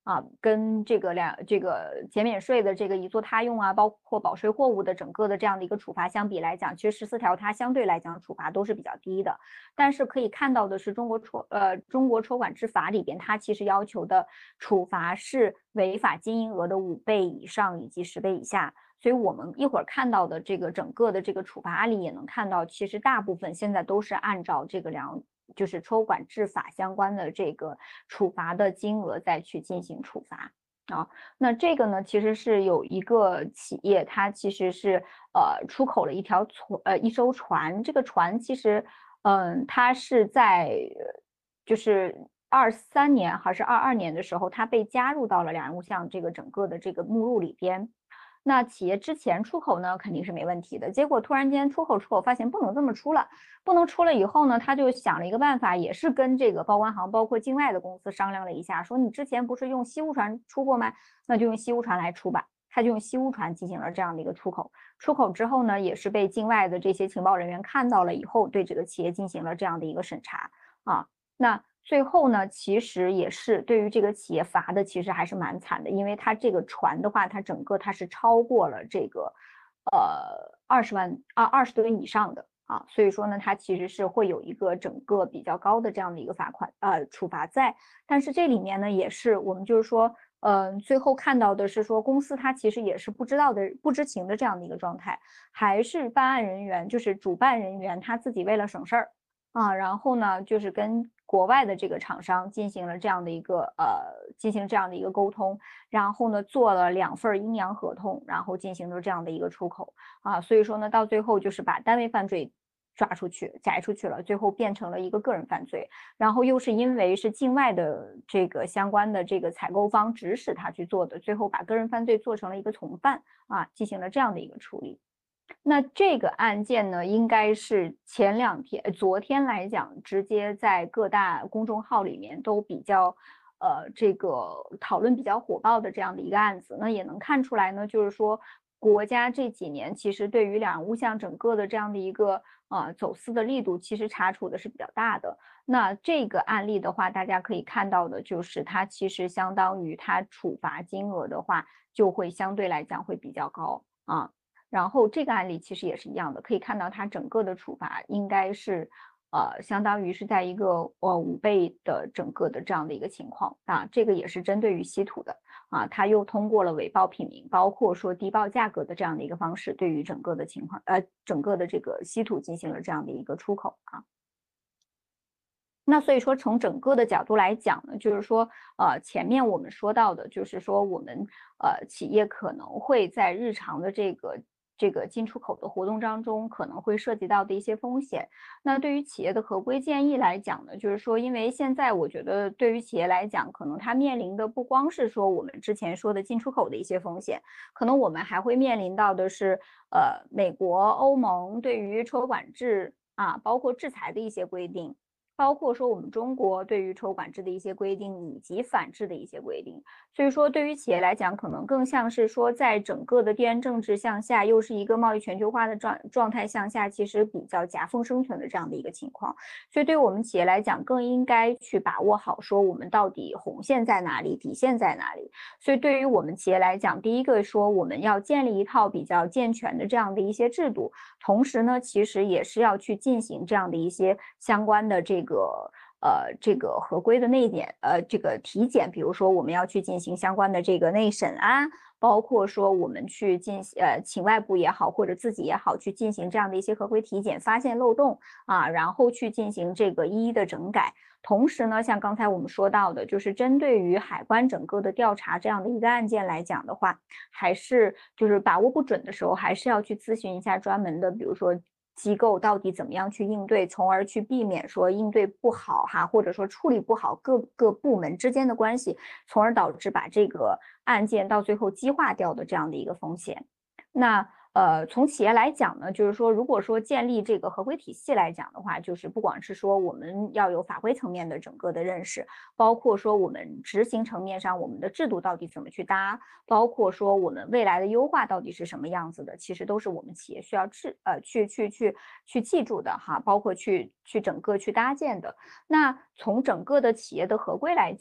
啊，跟这个两这个减免税的这个一作他用啊，包括保税货物的整个的这样的一个处罚相比来讲，其实十四条它相对来讲处罚都是比较低的。但是可以看到的是，中国抽呃中国抽管制法里边，它其实要求的处罚是违法经营额的五倍以上以及十倍以下。所以我们一会儿看到的这个整个的这个处罚案例也能看到，其实大部分现在都是按照这个两。就是抽管制法相关的这个处罚的金额再去进行处罚啊。那这个呢，其实是有一个企业，它其实是呃出口了一条船呃一艘船，这个船其实嗯、呃、它是在就是二三年还是二二年的时候，它被加入到了两岸物项这个整个的这个目录里边。那企业之前出口呢肯定是没问题的，结果突然间出口出口发现不能这么出了，不能出了以后呢，他就想了一个办法，也是跟这个报关行包括境外的公司商量了一下，说你之前不是用西乌船出过吗？那就用西乌船来出吧。他就用西乌船进行了这样的一个出口，出口之后呢，也是被境外的这些情报人员看到了以后，对这个企业进行了这样的一个审查啊。那最后呢，其实也是对于这个企业罚的，其实还是蛮惨的，因为它这个船的话，它整个它是超过了这个，呃，二十万啊二十吨以上的啊，所以说呢，它其实是会有一个整个比较高的这样的一个罚款呃处罚在，但是这里面呢，也是我们就是说，嗯、呃，最后看到的是说，公司它其实也是不知道的、不知情的这样的一个状态，还是办案人员就是主办人员他自己为了省事儿。啊，然后呢，就是跟国外的这个厂商进行了这样的一个呃，进行这样的一个沟通，然后呢，做了两份阴阳合同，然后进行了这样的一个出口啊，所以说呢，到最后就是把单位犯罪抓出去、摘出去了，最后变成了一个个人犯罪，然后又是因为是境外的这个相关的这个采购方指使他去做的，最后把个人犯罪做成了一个从犯啊，进行了这样的一个处理。那这个案件呢，应该是前两天、昨天来讲，直接在各大公众号里面都比较，呃，这个讨论比较火爆的这样的一个案子。那也能看出来呢，就是说国家这几年其实对于两岸物项整个的这样的一个呃走私的力度，其实查处的是比较大的。那这个案例的话，大家可以看到的就是它其实相当于它处罚金额的话，就会相对来讲会比较高啊。然后这个案例其实也是一样的，可以看到它整个的处罚应该是，呃，相当于是在一个呃五倍的整个的这样的一个情况啊，这个也是针对于稀土的啊，它又通过了伪报品名，包括说低报价格的这样的一个方式，对于整个的情况，呃，整个的这个稀土进行了这样的一个出口啊。那所以说，从整个的角度来讲呢，就是说，呃，前面我们说到的，就是说我们呃企业可能会在日常的这个这个进出口的活动当中，可能会涉及到的一些风险。那对于企业的合规建议来讲呢，就是说，因为现在我觉得对于企业来讲，可能它面临的不光是说我们之前说的进出口的一些风险，可能我们还会面临到的是，呃，美国、欧盟对于抽管制啊，包括制裁的一些规定。包括说我们中国对于抽管制的一些规定，以及反制的一些规定。所以说，对于企业来讲，可能更像是说，在整个的地缘政治向下，又是一个贸易全球化的状状态向下，其实比较夹缝生存的这样的一个情况。所以，对于我们企业来讲，更应该去把握好，说我们到底红线在哪里，底线在哪里。所以，对于我们企业来讲，第一个说我们要建立一套比较健全的这样的一些制度，同时呢，其实也是要去进行这样的一些相关的这个呃这个合规的内检呃这个体检，比如说我们要去进行相关的这个内审啊，包括说我们去进行呃请外部也好，或者自己也好，去进行这样的一些合规体检，发现漏洞啊，然后去进行这个一一的整改。同时呢，像刚才我们说到的，就是针对于海关整个的调查这样的一个案件来讲的话，还是就是把握不准的时候，还是要去咨询一下专门的，比如说机构到底怎么样去应对，从而去避免说应对不好哈，或者说处理不好各个部门之间的关系，从而导致把这个案件到最后激化掉的这样的一个风险。那呃，从企业来讲呢，就是说，如果说建立这个合规体系来讲的话，就是不光是说我们要有法规层面的整个的认识，包括说我们执行层面上我们的制度到底怎么去搭，包括说我们未来的优化到底是什么样子的，其实都是我们企业需要制呃去去去去记住的哈，包括去去整个去搭建的。那从整个的企业的合规来讲，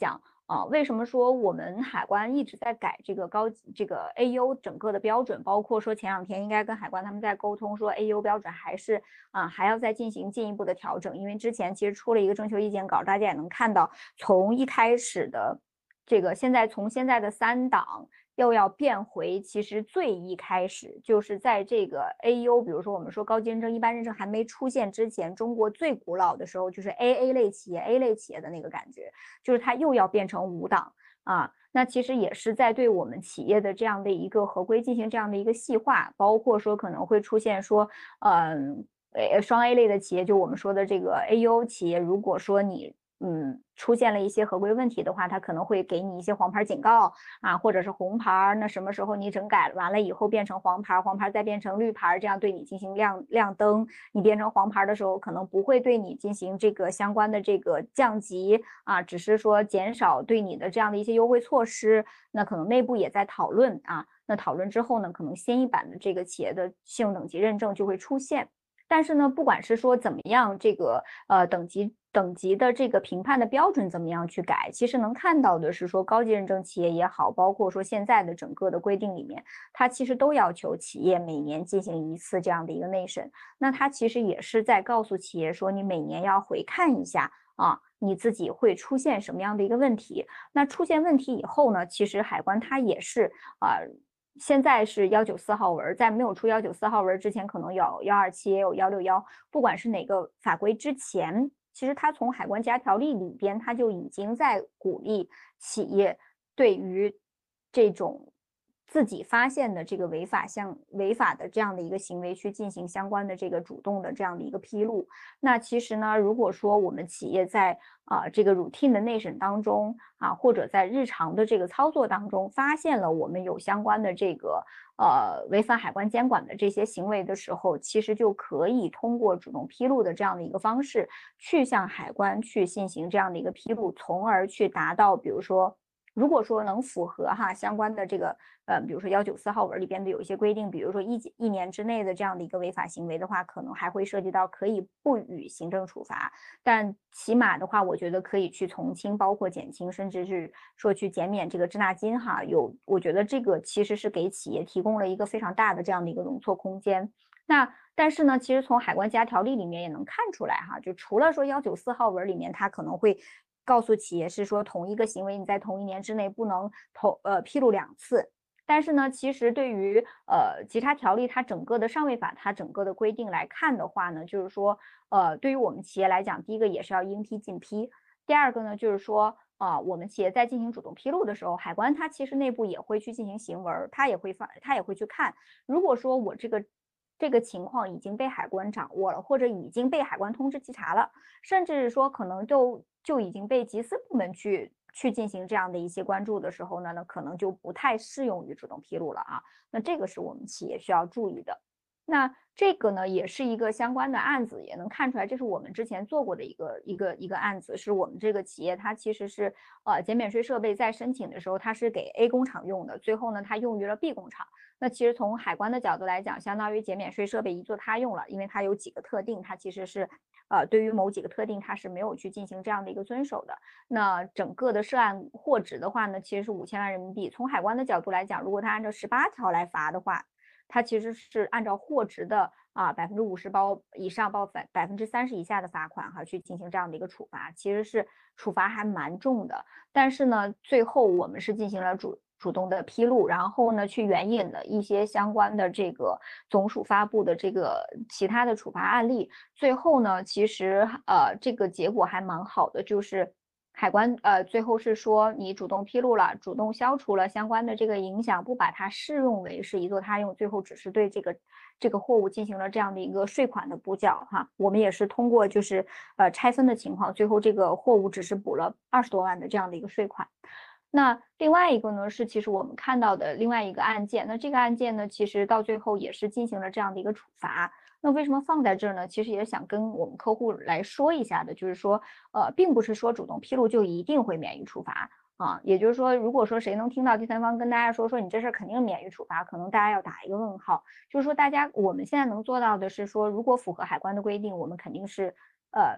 啊，为什么说我们海关一直在改这个高这个 A U 整个的标准，包括说前两天应该跟海关他们在沟通，说 A U 标准还是啊还要再进行进一步的调整，因为之前其实出了一个征求意见稿，大家也能看到，从一开始的这个现在从现在的三档。又要变回，其实最一开始就是在这个 A U， 比如说我们说高级认证、一般认证还没出现之前，中国最古老的时候就是 A A 类企业、A 类企业的那个感觉，就是它又要变成五档啊。那其实也是在对我们企业的这样的一个合规进行这样的一个细化，包括说可能会出现说，嗯，呃，双 A 类的企业，就我们说的这个 A U 企业，如果说你嗯，出现了一些合规问题的话，它可能会给你一些黄牌警告啊，或者是红牌。那什么时候你整改完了以后变成黄牌，黄牌再变成绿牌，这样对你进行亮亮灯。你变成黄牌的时候，可能不会对你进行这个相关的这个降级啊，只是说减少对你的这样的一些优惠措施。那可能内部也在讨论啊，那讨论之后呢，可能新一版的这个企业的信用等级认证就会出现。但是呢，不管是说怎么样，这个呃等级等级的这个评判的标准怎么样去改，其实能看到的是说高级认证企业也好，包括说现在的整个的规定里面，它其实都要求企业每年进行一次这样的一个内审。那它其实也是在告诉企业说，你每年要回看一下啊，你自己会出现什么样的一个问题。那出现问题以后呢，其实海关它也是啊。呃现在是幺九四号文，在没有出幺九四号文之前，可能有幺二七，也有幺六幺，不管是哪个法规之前，其实它从海关加条例里边，它就已经在鼓励企业对于这种自己发现的这个违法像违法的这样的一个行为去进行相关的这个主动的这样的一个披露。那其实呢，如果说我们企业在啊、呃、这个 routine 的内审当中啊，或者在日常的这个操作当中，发现了我们有相关的这个呃违反海关监管的这些行为的时候，其实就可以通过主动披露的这样的一个方式，去向海关去进行这样的一个披露，从而去达到，比如说。如果说能符合哈相关的这个呃，比如说幺九四号文里边的有一些规定，比如说一一年之内的这样的一个违法行为的话，可能还会涉及到可以不予行政处罚，但起码的话，我觉得可以去从轻，包括减轻，甚至是说去减免这个滞纳金哈。有，我觉得这个其实是给企业提供了一个非常大的这样的一个容错空间。那但是呢，其实从海关加条例里面也能看出来哈，就除了说幺九四号文里面，它可能会告诉企业是说同一个行为你在同一年之内不能投呃披露两次。但是呢，其实对于呃其他条例它整个的上位法它整个的规定来看的话呢，就是说呃对于我们企业来讲，第一个也是要应批尽批，第二个呢就是说啊、呃、我们企业在进行主动披露的时候，海关它其实内部也会去进行行文，它也会发它也会去看，如果说我这个这个情况已经被海关掌握了，或者已经被海关通知稽查了，甚至说可能就就已经被缉私部门去去进行这样的一些关注的时候呢，那可能就不太适用于主动披露了啊。那这个是我们企业需要注意的。那这个呢，也是一个相关的案子，也能看出来，这是我们之前做过的一个一个一个案子，是我们这个企业它其实是呃减免税设备在申请的时候，它是给 A 工厂用的，最后呢它用于了 B 工厂。那其实从海关的角度来讲，相当于减免税设备一做他用了，因为它有几个特定，它其实是呃对于某几个特定它是没有去进行这样的一个遵守的。那整个的涉案获值的话呢，其实是五千万人民币。从海关的角度来讲，如果它按照十八条来罚的话，它其实是按照获值的啊百分之五十包以上包百百分之三十以下的罚款哈去进行这样的一个处罚，其实是处罚还蛮重的。但是呢，最后我们是进行了主主动的披露，然后呢去援引了一些相关的这个总署发布的这个其他的处罚案例，最后呢其实呃这个结果还蛮好的，就是海关呃最后是说你主动披露了，主动消除了相关的这个影响，不把它适用为是一作他用，最后只是对这个这个货物进行了这样的一个税款的补缴哈。我们也是通过就是呃拆分的情况，最后这个货物只是补了二十多万的这样的一个税款。那另外一个呢，是其实我们看到的另外一个案件，那这个案件呢，其实到最后也是进行了这样的一个处罚。那为什么放在这儿呢？其实也想跟我们客户来说一下的，就是说，呃，并不是说主动披露就一定会免于处罚啊。也就是说，如果说谁能听到第三方跟大家说说你这事儿肯定免于处罚，可能大家要打一个问号。就是说，大家我们现在能做到的是说，如果符合海关的规定，我们肯定是呃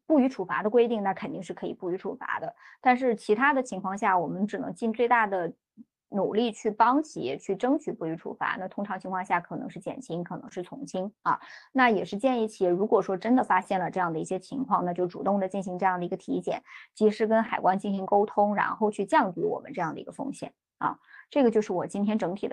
不予处罚的规定，那肯定是可以不予处罚的。但是其他的情况下，我们只能尽最大的努力去帮企业去争取不予处罚。那通常情况下可能是减轻，可能是从轻啊。那也是建议企业，如果说真的发现了这样的一些情况，那就主动的进行这样的一个体检，及时跟海关进行沟通，然后去降低我们这样的一个风险啊。这个就是我今天整体的